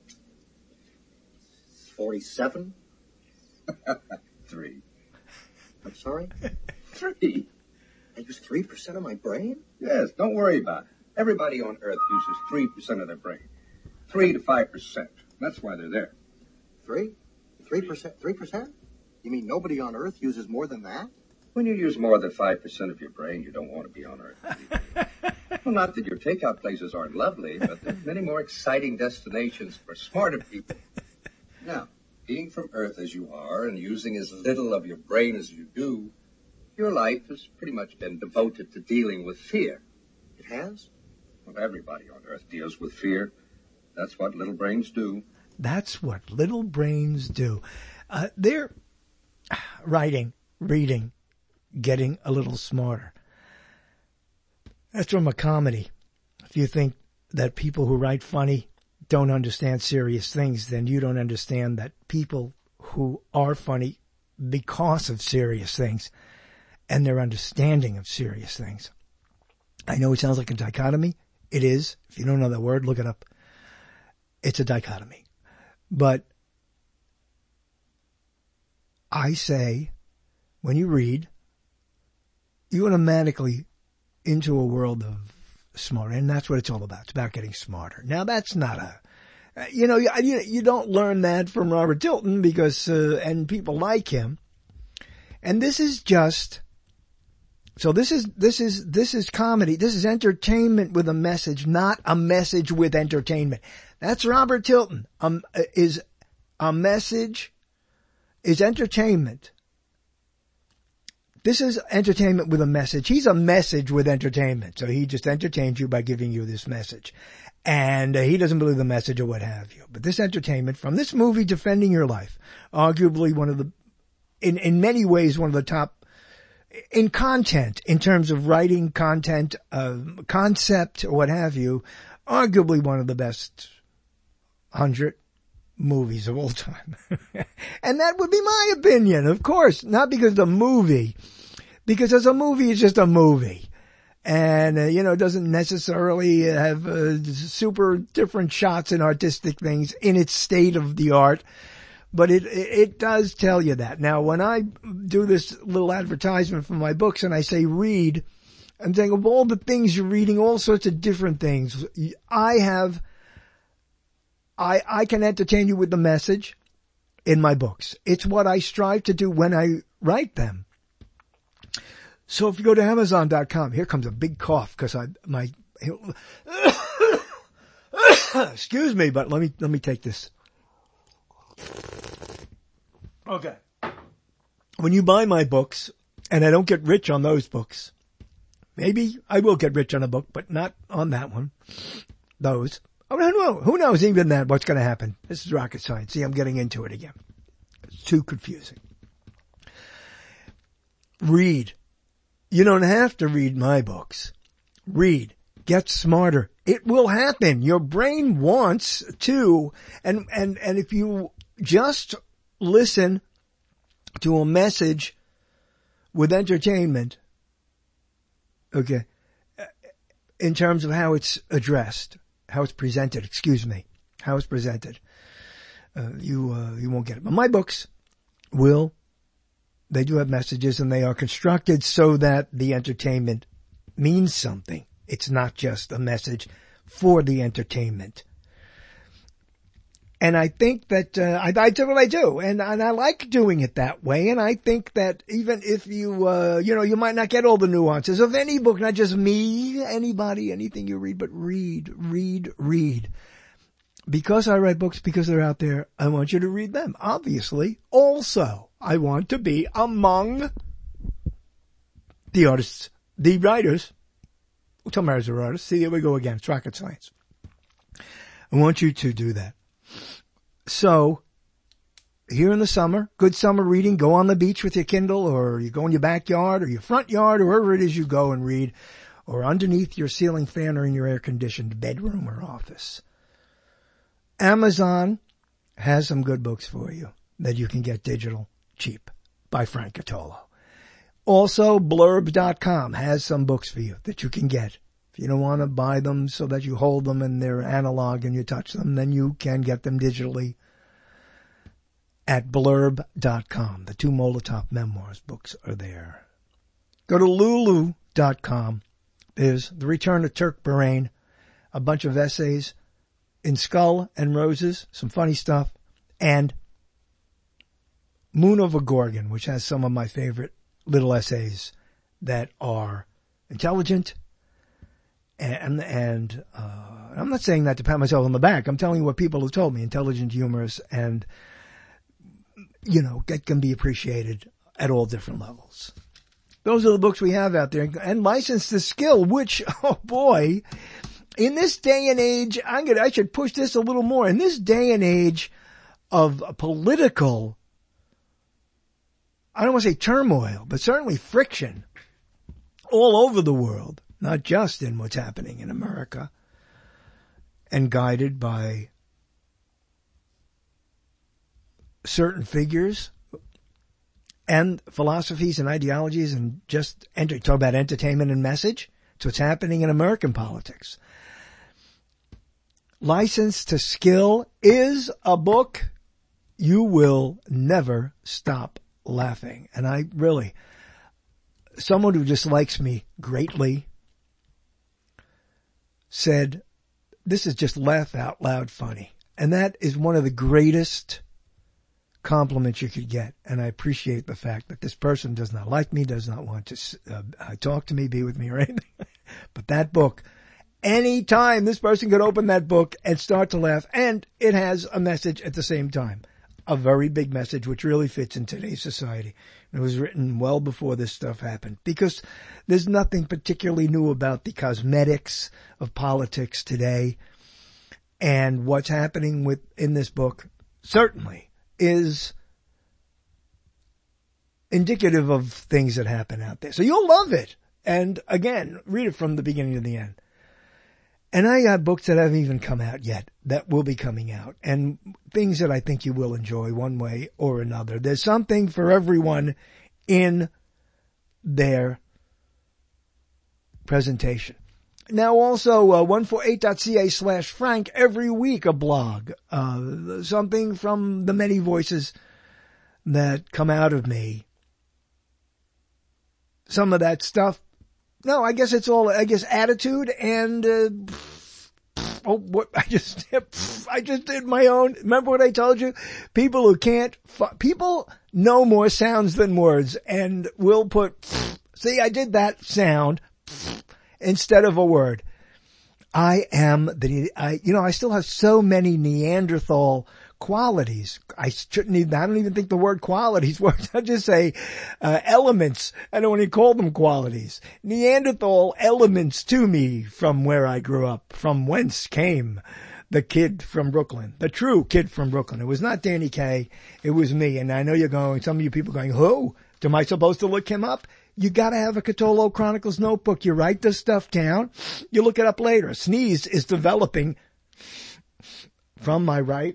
forty-seven? Three. I'm sorry? Three. I use three percent of my brain? Yes, don't worry about it. Everybody on Earth uses three percent of their brain. three to five percent. That's why they're there. Three? Three percent? Three percent? You mean nobody on Earth uses more than that? When you use more than five percent of your brain, you don't want to be on Earth. Well, not that your takeout places aren't lovely, but there's many more exciting destinations for smarter people. Now, being from Earth as you are and using as little of your brain as you do, your life has pretty much been devoted to dealing with fear. It has? Well, everybody on Earth deals with fear. That's what little brains do. That's what little brains do. Uh, they're writing, reading, getting a little smarter. That's from a comedy. If you think that people who write funny don't understand serious things, then you don't understand that people who are funny because of serious things and their understanding of serious things. I know it sounds like a dichotomy. It is. If you don't know that word, look it up. It's a dichotomy. But I say, when you read, you automatically into a world of smarter, and that's what it's all about. It's about getting smarter. Now, that's not a, you know, you, you don't learn that from Robert Tilton because, uh, and people like him. And this is just, so this is, this is, this is comedy. This is entertainment with a message, not a message with entertainment. That's Robert Tilton. Um, is a message, is entertainment. This is entertainment with a message. He's a message with entertainment. So he just entertains you by giving you this message. And uh, he doesn't believe the message or what have you. But this entertainment from this movie, Defending Your Life, arguably one of the, in, in many ways, one of the top, in content, in terms of writing content, uh, concept, or what have you, arguably one of the best hundred movies of all time. And that would be my opinion, of course, not because the movie, because as a movie, it's just a movie. And, uh, you know, it doesn't necessarily have uh, super different shots and artistic things in its state of the art, but it, it, it does tell you that. Now, when I do this little advertisement for my books and I say read, I'm saying of all the things you're reading, all sorts of different things, I have I, I can entertain you with the message in my books. It's what I strive to do when I write them. So if you go to Amazon dot com, here comes a big cough because I, my, excuse me, but let me, let me take this. Okay. When you buy my books, and I don't get rich on those books, maybe I will get rich on a book, but not on that one. Those. I don't know. Who knows even that what's going to happen? This is rocket science. See, I'm getting into it again. It's too confusing. Read. You don't have to read my books. Read. Get smarter. It will happen. Your brain wants to. And, and, and if you just listen to a message with entertainment, okay, in terms of how it's addressed, how it's presented, excuse me, how it's presented, uh, you, uh, you won't get it. But my books will, they do have messages and they are constructed so that the entertainment means something. It's not just a message for the entertainment. And I think that, uh, I, I do what I do, and, and I like doing it that way, and I think that even if you, uh, you know, you might not get all the nuances of any book, not just me, anybody, anything you read, but read, read, read. Because I write books, because they're out there, I want you to read them. Obviously, also, I want to be among the artists, the writers. We'll tell Mary's are artists. See, here we go again. It's rocket science. I want you to do that. So, here in the summer, good summer reading, go on the beach with your Kindle, or you go in your backyard or your front yard, or wherever it is you go and read, or underneath your ceiling fan or in your air-conditioned bedroom or office. Amazon has some good books for you that you can get digital cheap by Frank Cottolo. Also, blurb dot com has some books for you that you can get. If you don't want to buy them so that you hold them and they're analog and you touch them, then you can get them digitally at blurb dot com. The two Molotov Memoirs books are there. Go to lulu dot com. There's The Return of Turk Barain, a bunch of essays in Skull and Roses, some funny stuff, and Moon Over Gorgon, which has some of my favorite little essays that are intelligent. And, and, uh, I'm not saying that to pat myself on the back. I'm telling you what people have told me. Intelligent, humorous, and, you know, it can be appreciated at all different levels. Those are the books we have out there. And License to Skill, which, oh boy, in this day and age, I'm gonna, I should push this a little more. In this day and age of political, I don't want to say turmoil, but certainly friction all over the world, not just in what's happening in America, and guided by certain figures and philosophies and ideologies, and just enter, talk about entertainment and message. It's what's happening in American politics. License to Skill is a book you will never stop laughing. And I really, someone who dislikes me greatly said, this is just laugh out loud funny. And that is one of the greatest compliments you could get. And I appreciate the fact that this person does not like me, does not want to uh, talk to me, be with me or anything. But that book, any time this person could open that book and start to laugh, and it has a message at the same time. A very big message which really fits in today's society. It was written well before this stuff happened, because there's nothing particularly new about the cosmetics of politics today. And what's happening with in this book certainly is indicative of things that happen out there. So you'll love it. And again, read it from the beginning to the end. And I got books that haven't even come out yet that will be coming out, and things that I think you will enjoy one way or another. There's something for everyone in their presentation. Now also, uh, one forty-eight dot c a slash Frank, every week a blog, uh, something from the many voices that come out of me. Some of that stuff, no, I guess it's all, I guess, attitude and, uh, oh, what, I just, I just did my own, remember what I told you? People who can't, people know more sounds than words, and will put, see, I did that sound instead of a word. I am the, I, you know, I still have so many Neanderthal qualities. I shouldn't even, I don't even think the word qualities works. I just say, uh, elements. I don't want to call them qualities. Neanderthal elements to me from where I grew up, from whence came the kid from Brooklyn, the true kid from Brooklyn. It was not Danny Kaye. It was me. And I know you're going, some of you people going, who? Am I supposed to look him up? You gotta have a Cthulhu Chronicles notebook. You write this stuff down. You look it up later. A sneeze is developing from my right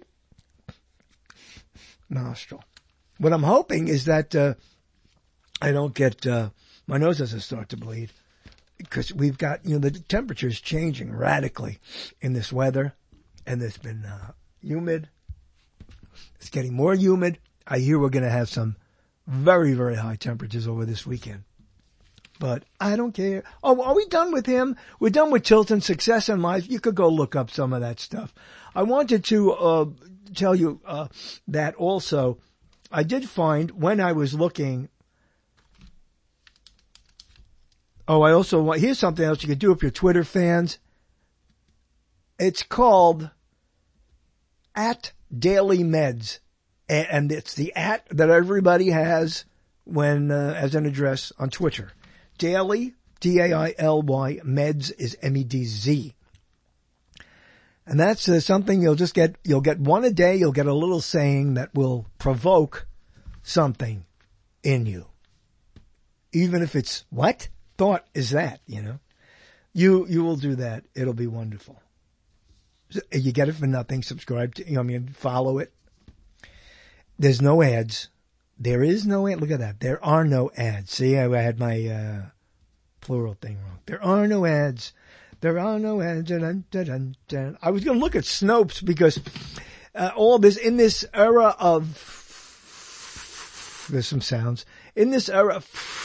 nostril. What I'm hoping is that uh, I don't get, uh, my nose doesn't start to bleed, because we've got, you know, the temperature's changing radically in this weather, and it's been uh, humid. It's getting more humid. I hear we're going to have some very, very high temperatures over this weekend. But I don't care. Oh, are we done with him? We're done with Tilton, Success in Life. You could go look up some of that stuff. I wanted to uh tell you uh that also. I did find when I was looking. Oh, I also want, here's something else you could do if you're Twitter fans. It's called at Daily Meds. And it's the at that everybody has when, uh, as an address on Twitter. Daily, D A I L Y, Meds is M E D Z. And that's uh, something you'll just get, you'll get one a day, you'll get a little saying that will provoke something in you. Even if it's, what thought is that, you know? You, you will do that. It'll be wonderful. You get it for nothing. Subscribe to, you know, I mean, follow it. There's no ads. There is no ad. Look at that. There are no ads. See, I, I had my uh, plural thing wrong. There are no ads. There are no ads. Dun, dun, dun, dun. I was going to look at Snopes because uh, all this, in this era of, there's some sounds, in this era,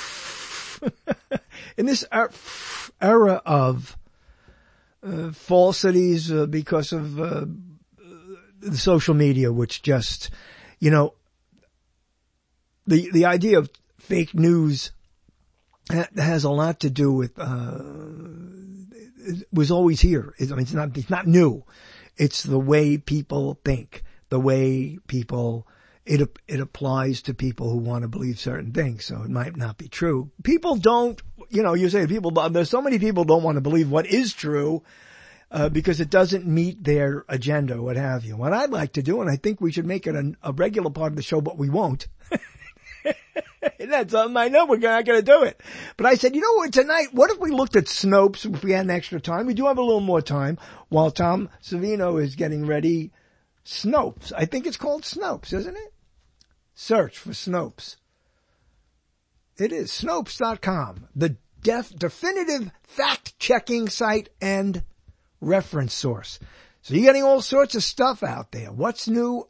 in this era of uh, falsities uh, because of uh, the social media, which just, you know, The the idea of fake news has a lot to do with, uh, it was always here. It, I mean, it's not, it's not new. It's the way people think, the way people, it, it applies to people who want to believe certain things. So it might not be true. People don't, you know, you say people, there's so many people don't want to believe what is true. uh, because it doesn't meet their agenda or what have you. What I'd like to do, and I think we should make it a, a regular part of the show, but we won't. That's something I know we're not going to do it. But I said, you know what, tonight, what if we looked at Snopes if we had an extra time? We do have a little more time while Tom Savino is getting ready. Snopes. I think it's called Snopes, isn't it? Search for Snopes. It is Snopes dot com, the def- definitive fact-checking site and reference source. So you're getting all sorts of stuff out there. What's new?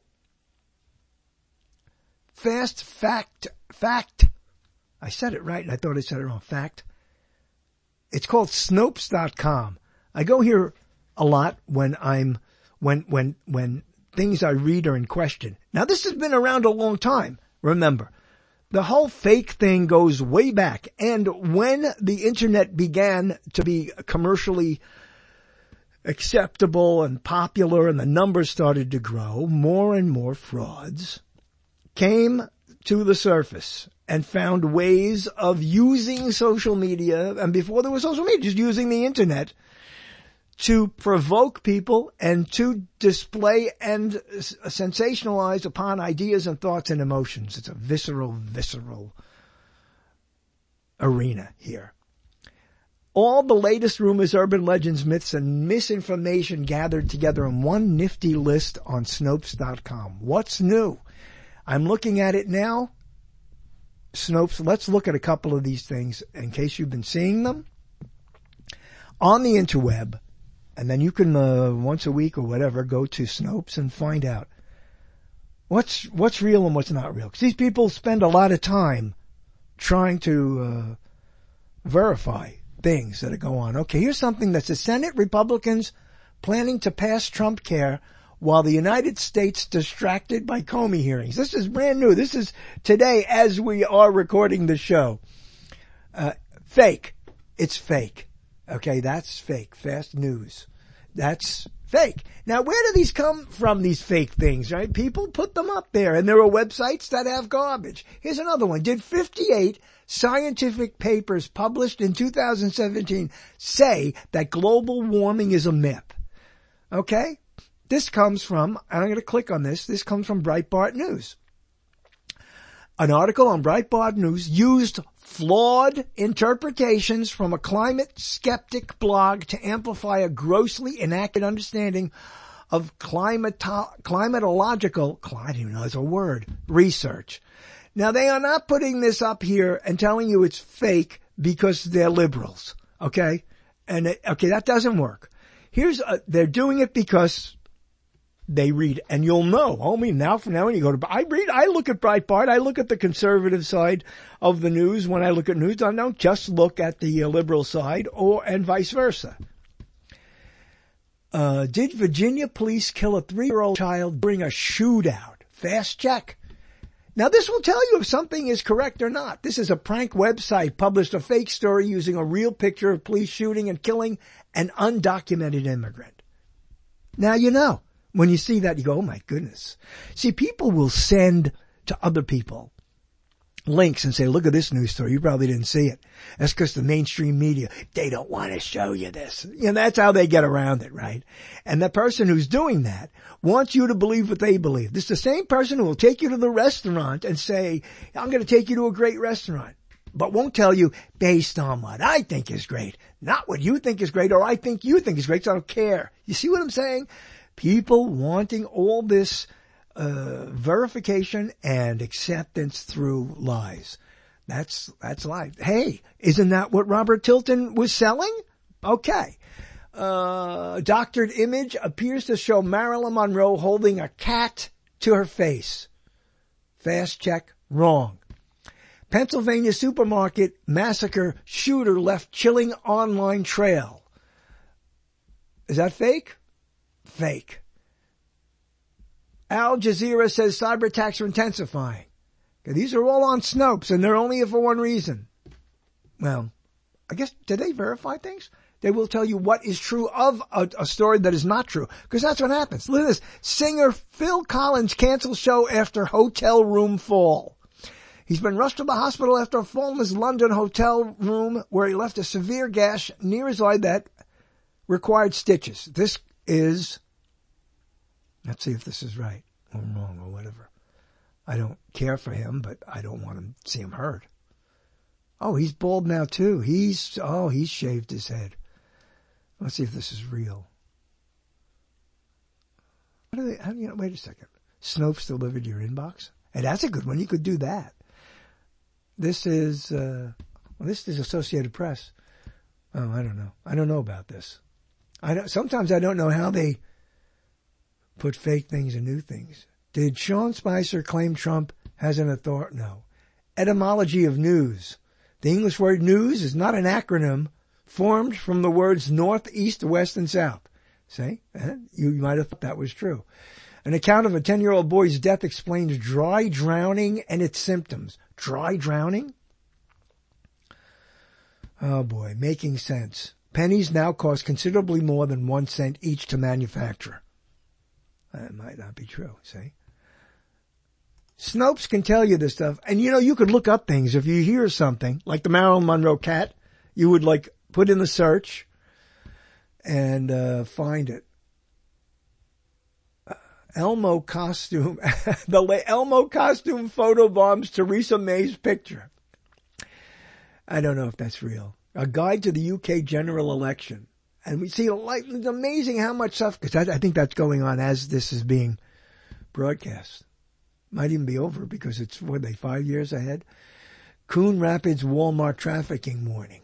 Fast fact, fact. I said it right and I thought I said it wrong. Fact. It's called Snopes dot com. I go here a lot when I'm, when, when, when things I read are in question. Now this has been around a long time. Remember, the whole fake thing goes way back. And when the internet began to be commercially acceptable and popular and the numbers started to grow, more and more frauds came to the surface and found ways of using social media, and before there was social media, just using the internet to provoke people and to display and sensationalize upon ideas and thoughts and emotions. It's a visceral, visceral arena here. All the latest rumors, urban legends, myths, and misinformation gathered together in one nifty list on Snopes dot com. What's new? I'm looking at it now. Snopes, let's look at a couple of these things in case you've been seeing them on the interweb. And then you can, uh, once a week or whatever, go to Snopes and find out what's, what's real and what's not real. Because these people spend a lot of time trying to, uh, verify things that are going on. Okay, here's something that says Senate Republicans planning to pass Trump care while the United States distracted by Comey hearings. This is brand new. This is today as we are recording the show. Uh, fake. It's fake. Okay, that's fake. Fast news. That's fake. Now, where do these come from, these fake things, right? People put them up there, and there are websites that have garbage. Here's another one. Did fifty-eight scientific papers published in two thousand seventeen say that global warming is a myth? Okay? This comes from, and I'm going to click on this, this comes from Breitbart News. An article on Breitbart News used flawed interpretations from a climate skeptic blog to amplify a grossly inaccurate understanding of climato- climatological, I don't even know it's a word, research. Now they are not putting this up here and telling you it's fake because they're liberals, okay? And, it, okay, that doesn't work. Here's, a, they're doing it because they read, and you'll know, homie, now from now when you go to, I read, I look at Breitbart, I look at the conservative side of the news when I look at news. I don't just look at the uh, liberal side or, and vice versa. Uh, did Virginia police kill a three-year-old child during a shootout? Fast check. Now this will tell you if something is correct or not. This is a prank website published a fake story using a real picture of police shooting and killing an undocumented immigrant. Now you know. When you see that, you go, oh my goodness. See, people will send to other people links and say, look at this news story. You probably didn't see it. That's because the mainstream media, they don't want to show you this. You know, that's how they get around it, right? And the person who's doing that wants you to believe what they believe. This is the same person who will take you to the restaurant and say, I'm going to take you to a great restaurant, but won't tell you based on what I think is great, not what you think is great or I think you think is great, so I don't care. You see what I'm saying? People wanting all this uh verification and acceptance through lies. That's that's lies. Hey, isn't that what Robert Tilton was selling? Okay. Uh doctored image appears to show Marilyn Monroe holding a cat to her face. Fast check, wrong. Pennsylvania supermarket massacre shooter left chilling online trail. Is that fake? Fake. Al Jazeera says cyber attacks are intensifying. Okay, these are all on Snopes, and they're only here for one reason. Well, I guess, did they verify things? They will tell you what is true of a, a story that is not true, because that's what happens. Look at this. Singer Phil Collins cancels show after hotel room fall. He's been rushed to the hospital after a fall in his London hotel room where he left a severe gash near his eye that required stitches. This is, let's see if this is right or wrong or whatever. I don't care for him, but I don't want to see him hurt. Oh, he's bald now too. He's, oh, he's shaved his head. Let's see if this is real. How do they, how do you know, wait a second. Snopes delivered your inbox? And that's a good one. You could do that. This is, uh, well, this is Associated Press. Oh, I don't know. I don't know about this. I don't, sometimes I don't know how they put fake things and new things. Did Sean Spicer claim Trump has an authority? No. Etymology of news. The English word news is not an acronym formed from the words north, east, west, and south. See? You might have thought that was true. An account of a ten-year-old boy's death explains dry drowning and its symptoms. Dry drowning? Oh boy, making sense. Pennies now cost considerably more than one cent each to manufacture. That might not be true, see? Snopes can tell you this stuff. And you know, you could look up things. If you hear something, like the Marilyn Monroe cat, you would like put in the search and uh, find it. Uh, Elmo costume, the Elmo costume photobombs Theresa May's picture. I don't know if that's real. A guide to the U K general election. And we see, like, it's amazing how much stuff, because I, I think that's going on as this is being broadcast. Might even be over because it's, what are they, five years ahead? Coon Rapids Walmart trafficking warning.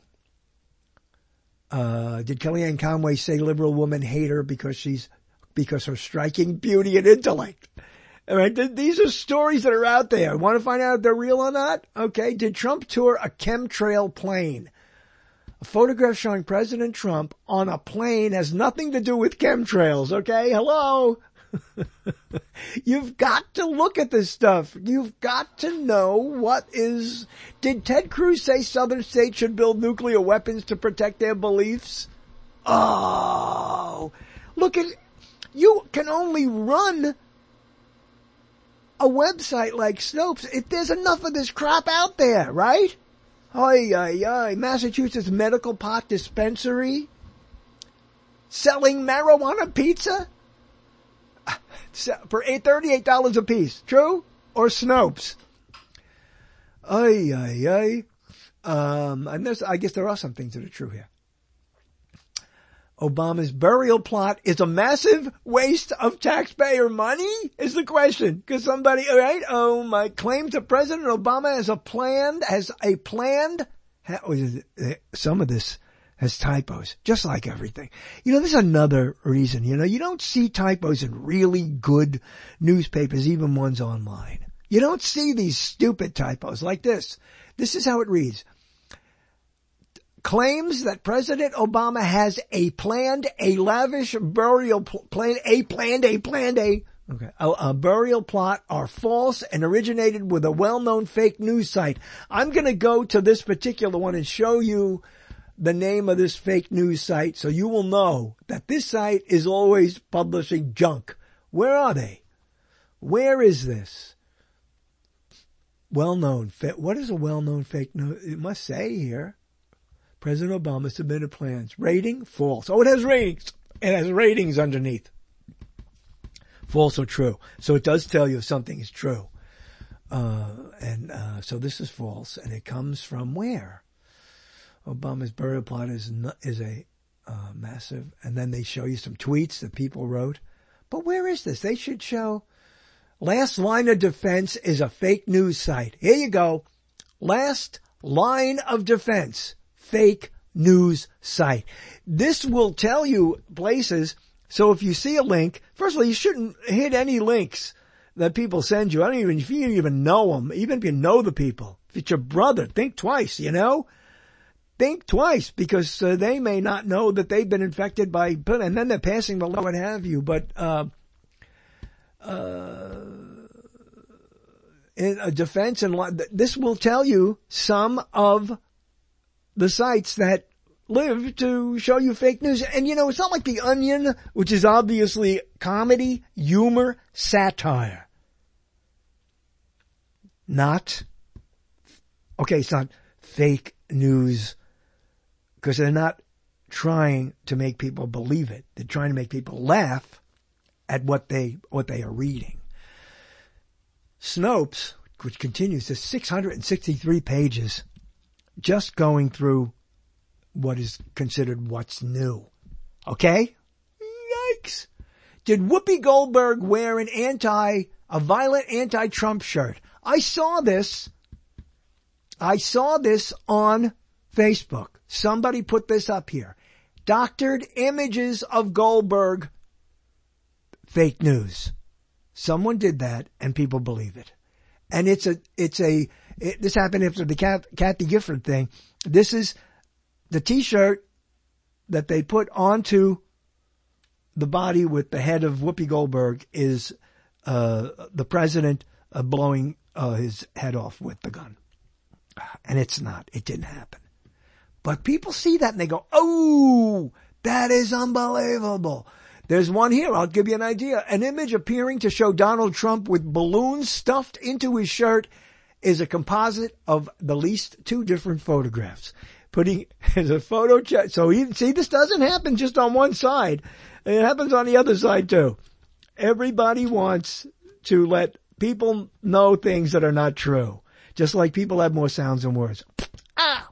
Uh, did Kellyanne Conway say liberal women hate her because she's, because her striking beauty and intellect? All right, th- these are stories that are out there. Want to find out if they're real or not? Okay, did Trump tour a chemtrail plane? A photograph showing President Trump on a plane has nothing to do with chemtrails, okay? Hello? You've got to look at this stuff. You've got to know what is... Did Ted Cruz say southern states should build nuclear weapons to protect their beliefs? Oh, look at... You can only run a website like Snopes if there's enough of this crap out there, right? Ay, ay, ay. Massachusetts medical pot dispensary selling marijuana pizza for thirty-eight dollars a piece. True? Or Snopes? Ay, ay, ay. Um, and there's, I guess there are some things that are true here. Obama's burial plot is a massive waste of taxpayer money? Is the question. Because somebody, all right, oh, my claim to President Obama has a planned, has a planned, some of this has typos, just like everything. You know, there's another reason, you know, you don't see typos in really good newspapers, even ones online. You don't see these stupid typos like this. This is how it reads. Claims that President Obama has a planned, a lavish burial plan, a planned, a planned, a, okay, a, a burial plot are false and originated with a well-known fake news site. I'm going to go to this particular one and show you the name of this fake news site so you will know that this site is always publishing junk. Where are they? Where is this? Well-known. What is a well-known fake news? It must say here. President Obama submitted plans. Rating? False. Oh, it has ratings. It has ratings underneath. False or true. So it does tell you if something is true. Uh, and, uh, so this is false. And it comes from where? Obama's burial plot is, not, is a, uh, massive. And then they show you some tweets that people wrote. But where is this? They should show Last Line of Defense is a fake news site. Here you go. Last Line of Defense. Fake news site. This will tell you places. So if you see a link, first of all, you shouldn't hit any links that people send you. I don't even, if you don't even know them, even if you know the people, if it's your brother, think twice, you know? Think twice because uh, they may not know that they've been infected by, and then they're passing the law, what have you. But, uh, uh, in a defense and this will tell you some of the sites that live to show you fake news. And you know, it's not like The Onion, which is obviously comedy, humor, satire. Not, okay, it's not fake news because they're not trying to make people believe it. They're trying to make people laugh at what they, what they are reading. Snopes, which continues to six hundred sixty-three pages, just going through what is considered what's new. Okay? Yikes. Did Whoopi Goldberg wear an anti, a violent anti-Trump shirt? I saw this. I saw this on Facebook. Somebody put this up here. Doctored images of Goldberg. Fake news. Someone did that and people believe it. And it's a, it's a, it, this happened after the Kathy Gifford thing. This is the t-shirt that they put onto the body with the head of Whoopi Goldberg is, uh, the president uh, blowing, uh, his head off with the gun. And it's not, it didn't happen. But people see that and they go, oh, that is unbelievable. There's one here. I'll give you an idea. An image appearing to show Donald Trump with balloons stuffed into his shirt is a composite of the least two different photographs. Putting as a photo check. So you see, this doesn't happen just on one side. It happens on the other side too. Everybody wants to let people know things that are not true. Just like people have more sounds than words. Ah.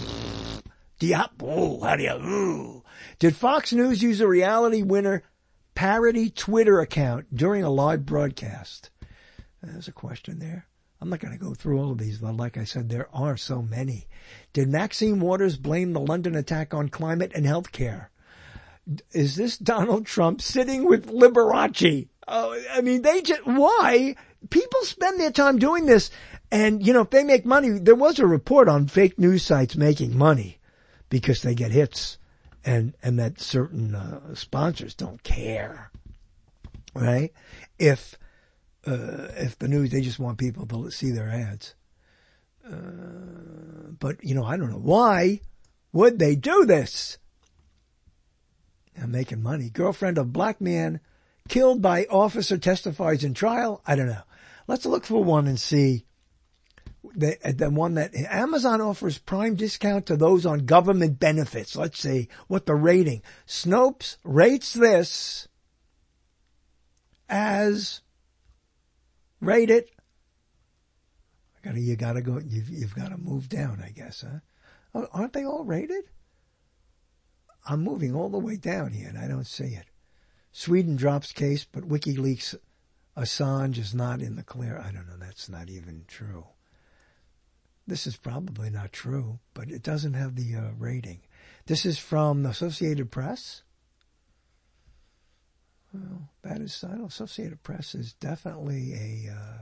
Oh, how do you, ooh. Did Fox News use a reality winner parody Twitter account during a live broadcast? There's a question there. I'm not going to go through all of these, but like I said, there are so many. Did Maxine Waters blame the London attack on climate and health care? Is this Donald Trump sitting with Liberace? Oh, I mean, they just, why? People spend their time doing this. And, you know, if they make money, there was a report on fake news sites making money because they get hits and, and that certain uh, sponsors don't care. Right? If, uh, if the news, they just want people to see their ads. Uh, but, you know, I don't know. Why would they do this? They're making money. Girlfriend of black man killed by officer testifies in trial. I don't know. Let's look for one and see. The, the one that Amazon offers prime discount to those on government benefits. Let's see what the rating. Snopes rates this as rate it. I gotta, you gotta go, you've, you've gotta move down, I guess, huh? Oh, aren't they all rated? I'm moving all the way down here and I don't see it. Sweden drops case, but WikiLeaks Assange is not in the clear. I don't know. That's not even true. This is probably not true, but it doesn't have the uh, rating. This is from the Associated Press. Well, that is, I know Associated Press is definitely a uh,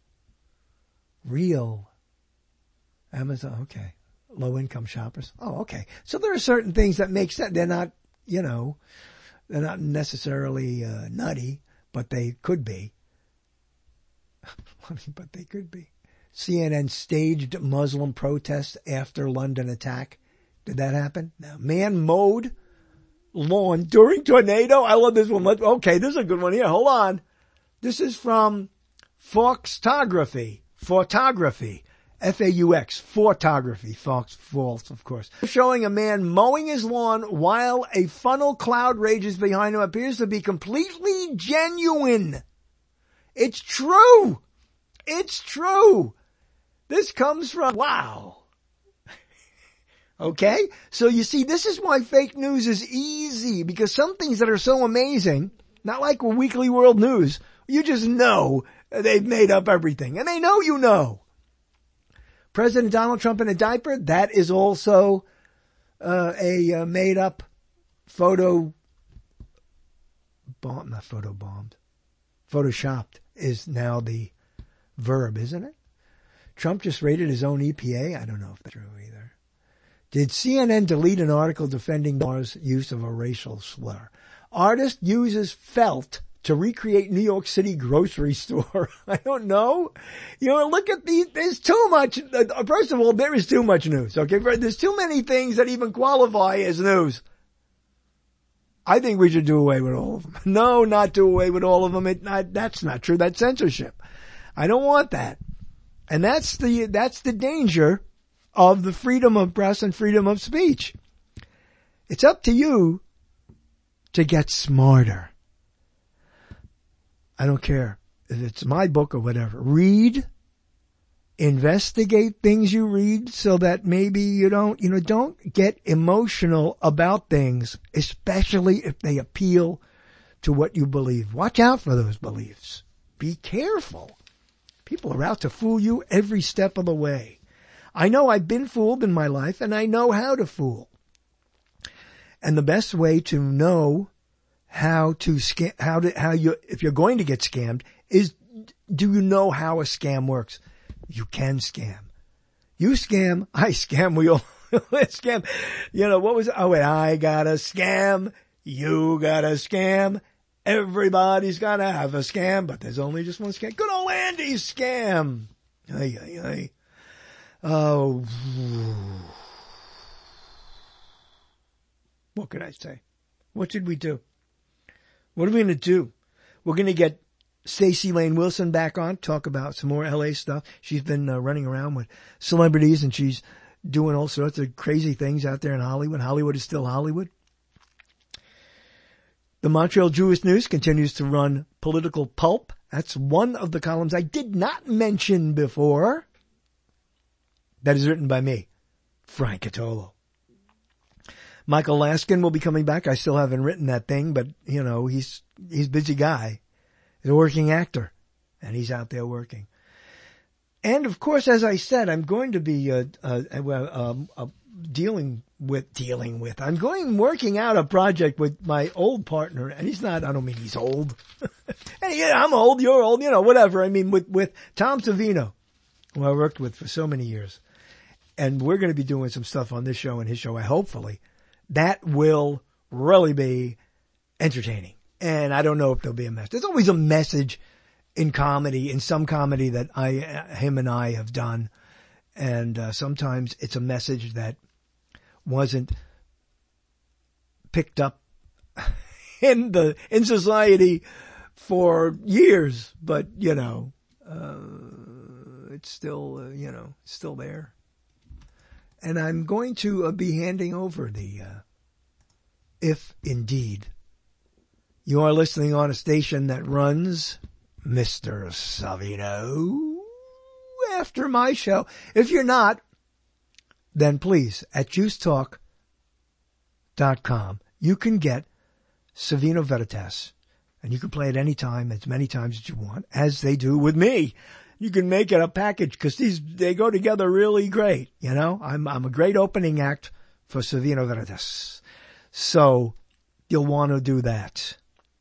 real Amazon. Okay. Low income shoppers. Oh, okay. So there are certain things that make sense. They're not, you know, they're not necessarily uh, nutty, but they could be. But they could be. C N N staged Muslim protests after London attack. Did that happen? No. Man mowed lawn during tornado. I love this one. Let, okay, this is a good one here. Hold on. This is from Foxtography. Photography. F A U X. Photography. Fox, false, of course. Showing a man mowing his lawn while a funnel cloud rages behind him appears to be completely genuine. It's true. It's true. This comes from, wow. Okay? So you see, this is why fake news is easy, because some things that are so amazing, not like Weekly World News, you just know they've made up everything. And they know you know. President Donald Trump in a diaper, that is also uh, a uh, made up photo bomb, not photo bombed, photoshopped is now the verb, isn't it? Trump just rated his own E P A. I don't know if that's true either. Did C N N delete an article defending Barr's use of a racial slur? Artist uses felt to recreate New York City grocery store. I don't know. You know, look at these. There's too much. First of all, there is too much news. Okay. There's too many things that even qualify as news. I think we should do away with all of them. No, not do away with all of them. It, not, that's not true. That's censorship. I don't want that. And that's the, that's the danger of the freedom of press and freedom of speech. It's up to you to get smarter. I don't care if it's my book or whatever. Read, investigate things you read so that maybe you don't, you know, don't get emotional about things, especially if they appeal to what you believe. Watch out for those beliefs. Be careful. People are out to fool you every step of the way. I know I've been fooled in my life, and I know how to fool. And the best way to know how to scam, how to, how you, if you're going to get scammed is, do you know how a scam works? You can scam. You scam, I scam, we all scam. You know, what was it? Oh wait, I got a scam, you got a scam, everybody's gotta have a scam, but there's only just one scam. Good old Andy's scam. Ay, ay, ay. Oh. What could I say? What should we do? What are we going to do? We're going to get Stacey Lane Wilson back on, talk about some more L A stuff. She's been uh, running around with celebrities, and she's doing all sorts of crazy things out there in Hollywood. Hollywood is still Hollywood. The Montreal Jewish News continues to run political pulp. That's one of the columns I did not mention before. That is written by me, Frank Catolo. Michael Laskin will be coming back. I still haven't written that thing, but, you know, he's he's a busy guy. He's a working actor, and he's out there working. And, of course, as I said, I'm going to be uh, uh, uh, uh, dealing with, dealing with, I'm going working out a project with my old partner, and he's not, I don't mean he's old. Hey, yeah, I'm old, you're old, you know, whatever. I mean, with, with Tom Savino, who I worked with for so many years. And we're going to be doing some stuff on this show and his show, hopefully. That will really be entertaining. And I don't know if there'll be a message. There's always a message in comedy, in some comedy that I, him and I have done. And uh, sometimes it's a message that wasn't picked up in the, in society for years. But, you know, uh, it's still, uh, you know, still there. And I'm going to uh, be handing over the, uh, if indeed you are listening on a station that runs Mister Savino after my show. If you're not, then please, at juice talk dot com, you can get Savino Veritas. And you can play it any time, as many times as you want, as they do with me. You can make it a package because these, they go together really great. You know, I'm, I'm a great opening act for Savino Veritas. So you'll want to do that.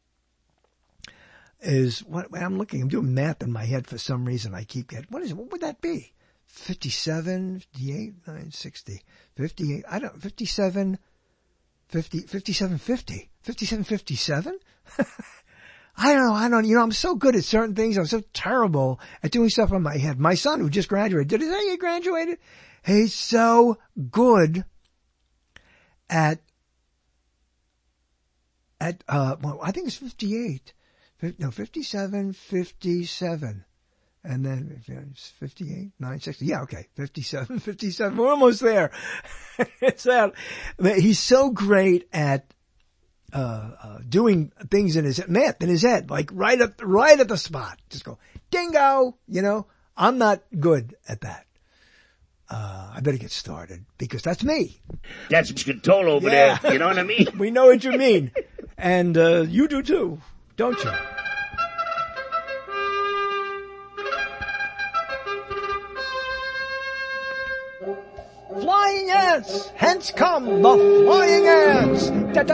Is what I'm looking, I'm doing math in my head for some reason. I keep getting, what is it? What would that be? fifty-seven, fifty-eight, nine sixty, fifty-eight, I don't, fifty-seven, fifty, fifty-seven fifty, fifty-seven fifty-seven? I don't know, I don't, you know, I'm so good at certain things. I'm so terrible at doing stuff on my head. My son, who just graduated, did he say he graduated? He's so good at, at, uh, well, I think it's fifty-eight. No, fifty-seven, fifty-seven. And then it's fifty-eight, nine sixty. Yeah, okay. fifty-seven, fifty-seven. We're almost there. It's that. He's so great at, uh, uh, doing things in his math in his head, like right at, right at the spot. Just go, dingo, you know. I'm not good at that. Uh, I better get started because that's me. That's control over yeah. there. You know what I mean? We know what you mean. And, uh, you do too, don't you? Flying ants, hence come the flying ants.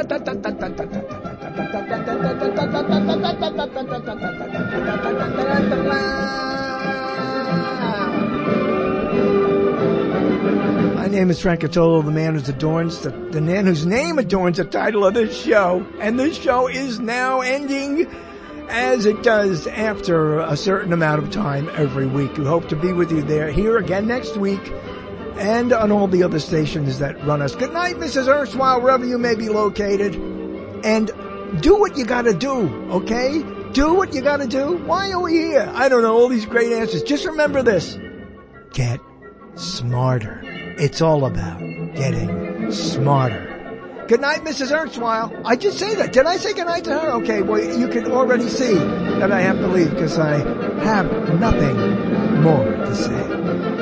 My name is Frank Catolo, the man who adorns the, the man whose name adorns the title of this show, and this show is now ending as it does after a certain amount of time every week. We hope to be with you there, here again next week, and on all the other stations that run us. Good night, Missus Erstwhile, wherever you may be located. And do what you gotta do, okay? Do what you gotta do. Why are we here? I don't know, all these great answers. Just remember this. Get smarter. It's all about getting smarter. Good night, Missus Ertzweil. I did say that. Did I say good night to her? Okay, well, you can already see that I have to leave because I have nothing more to say.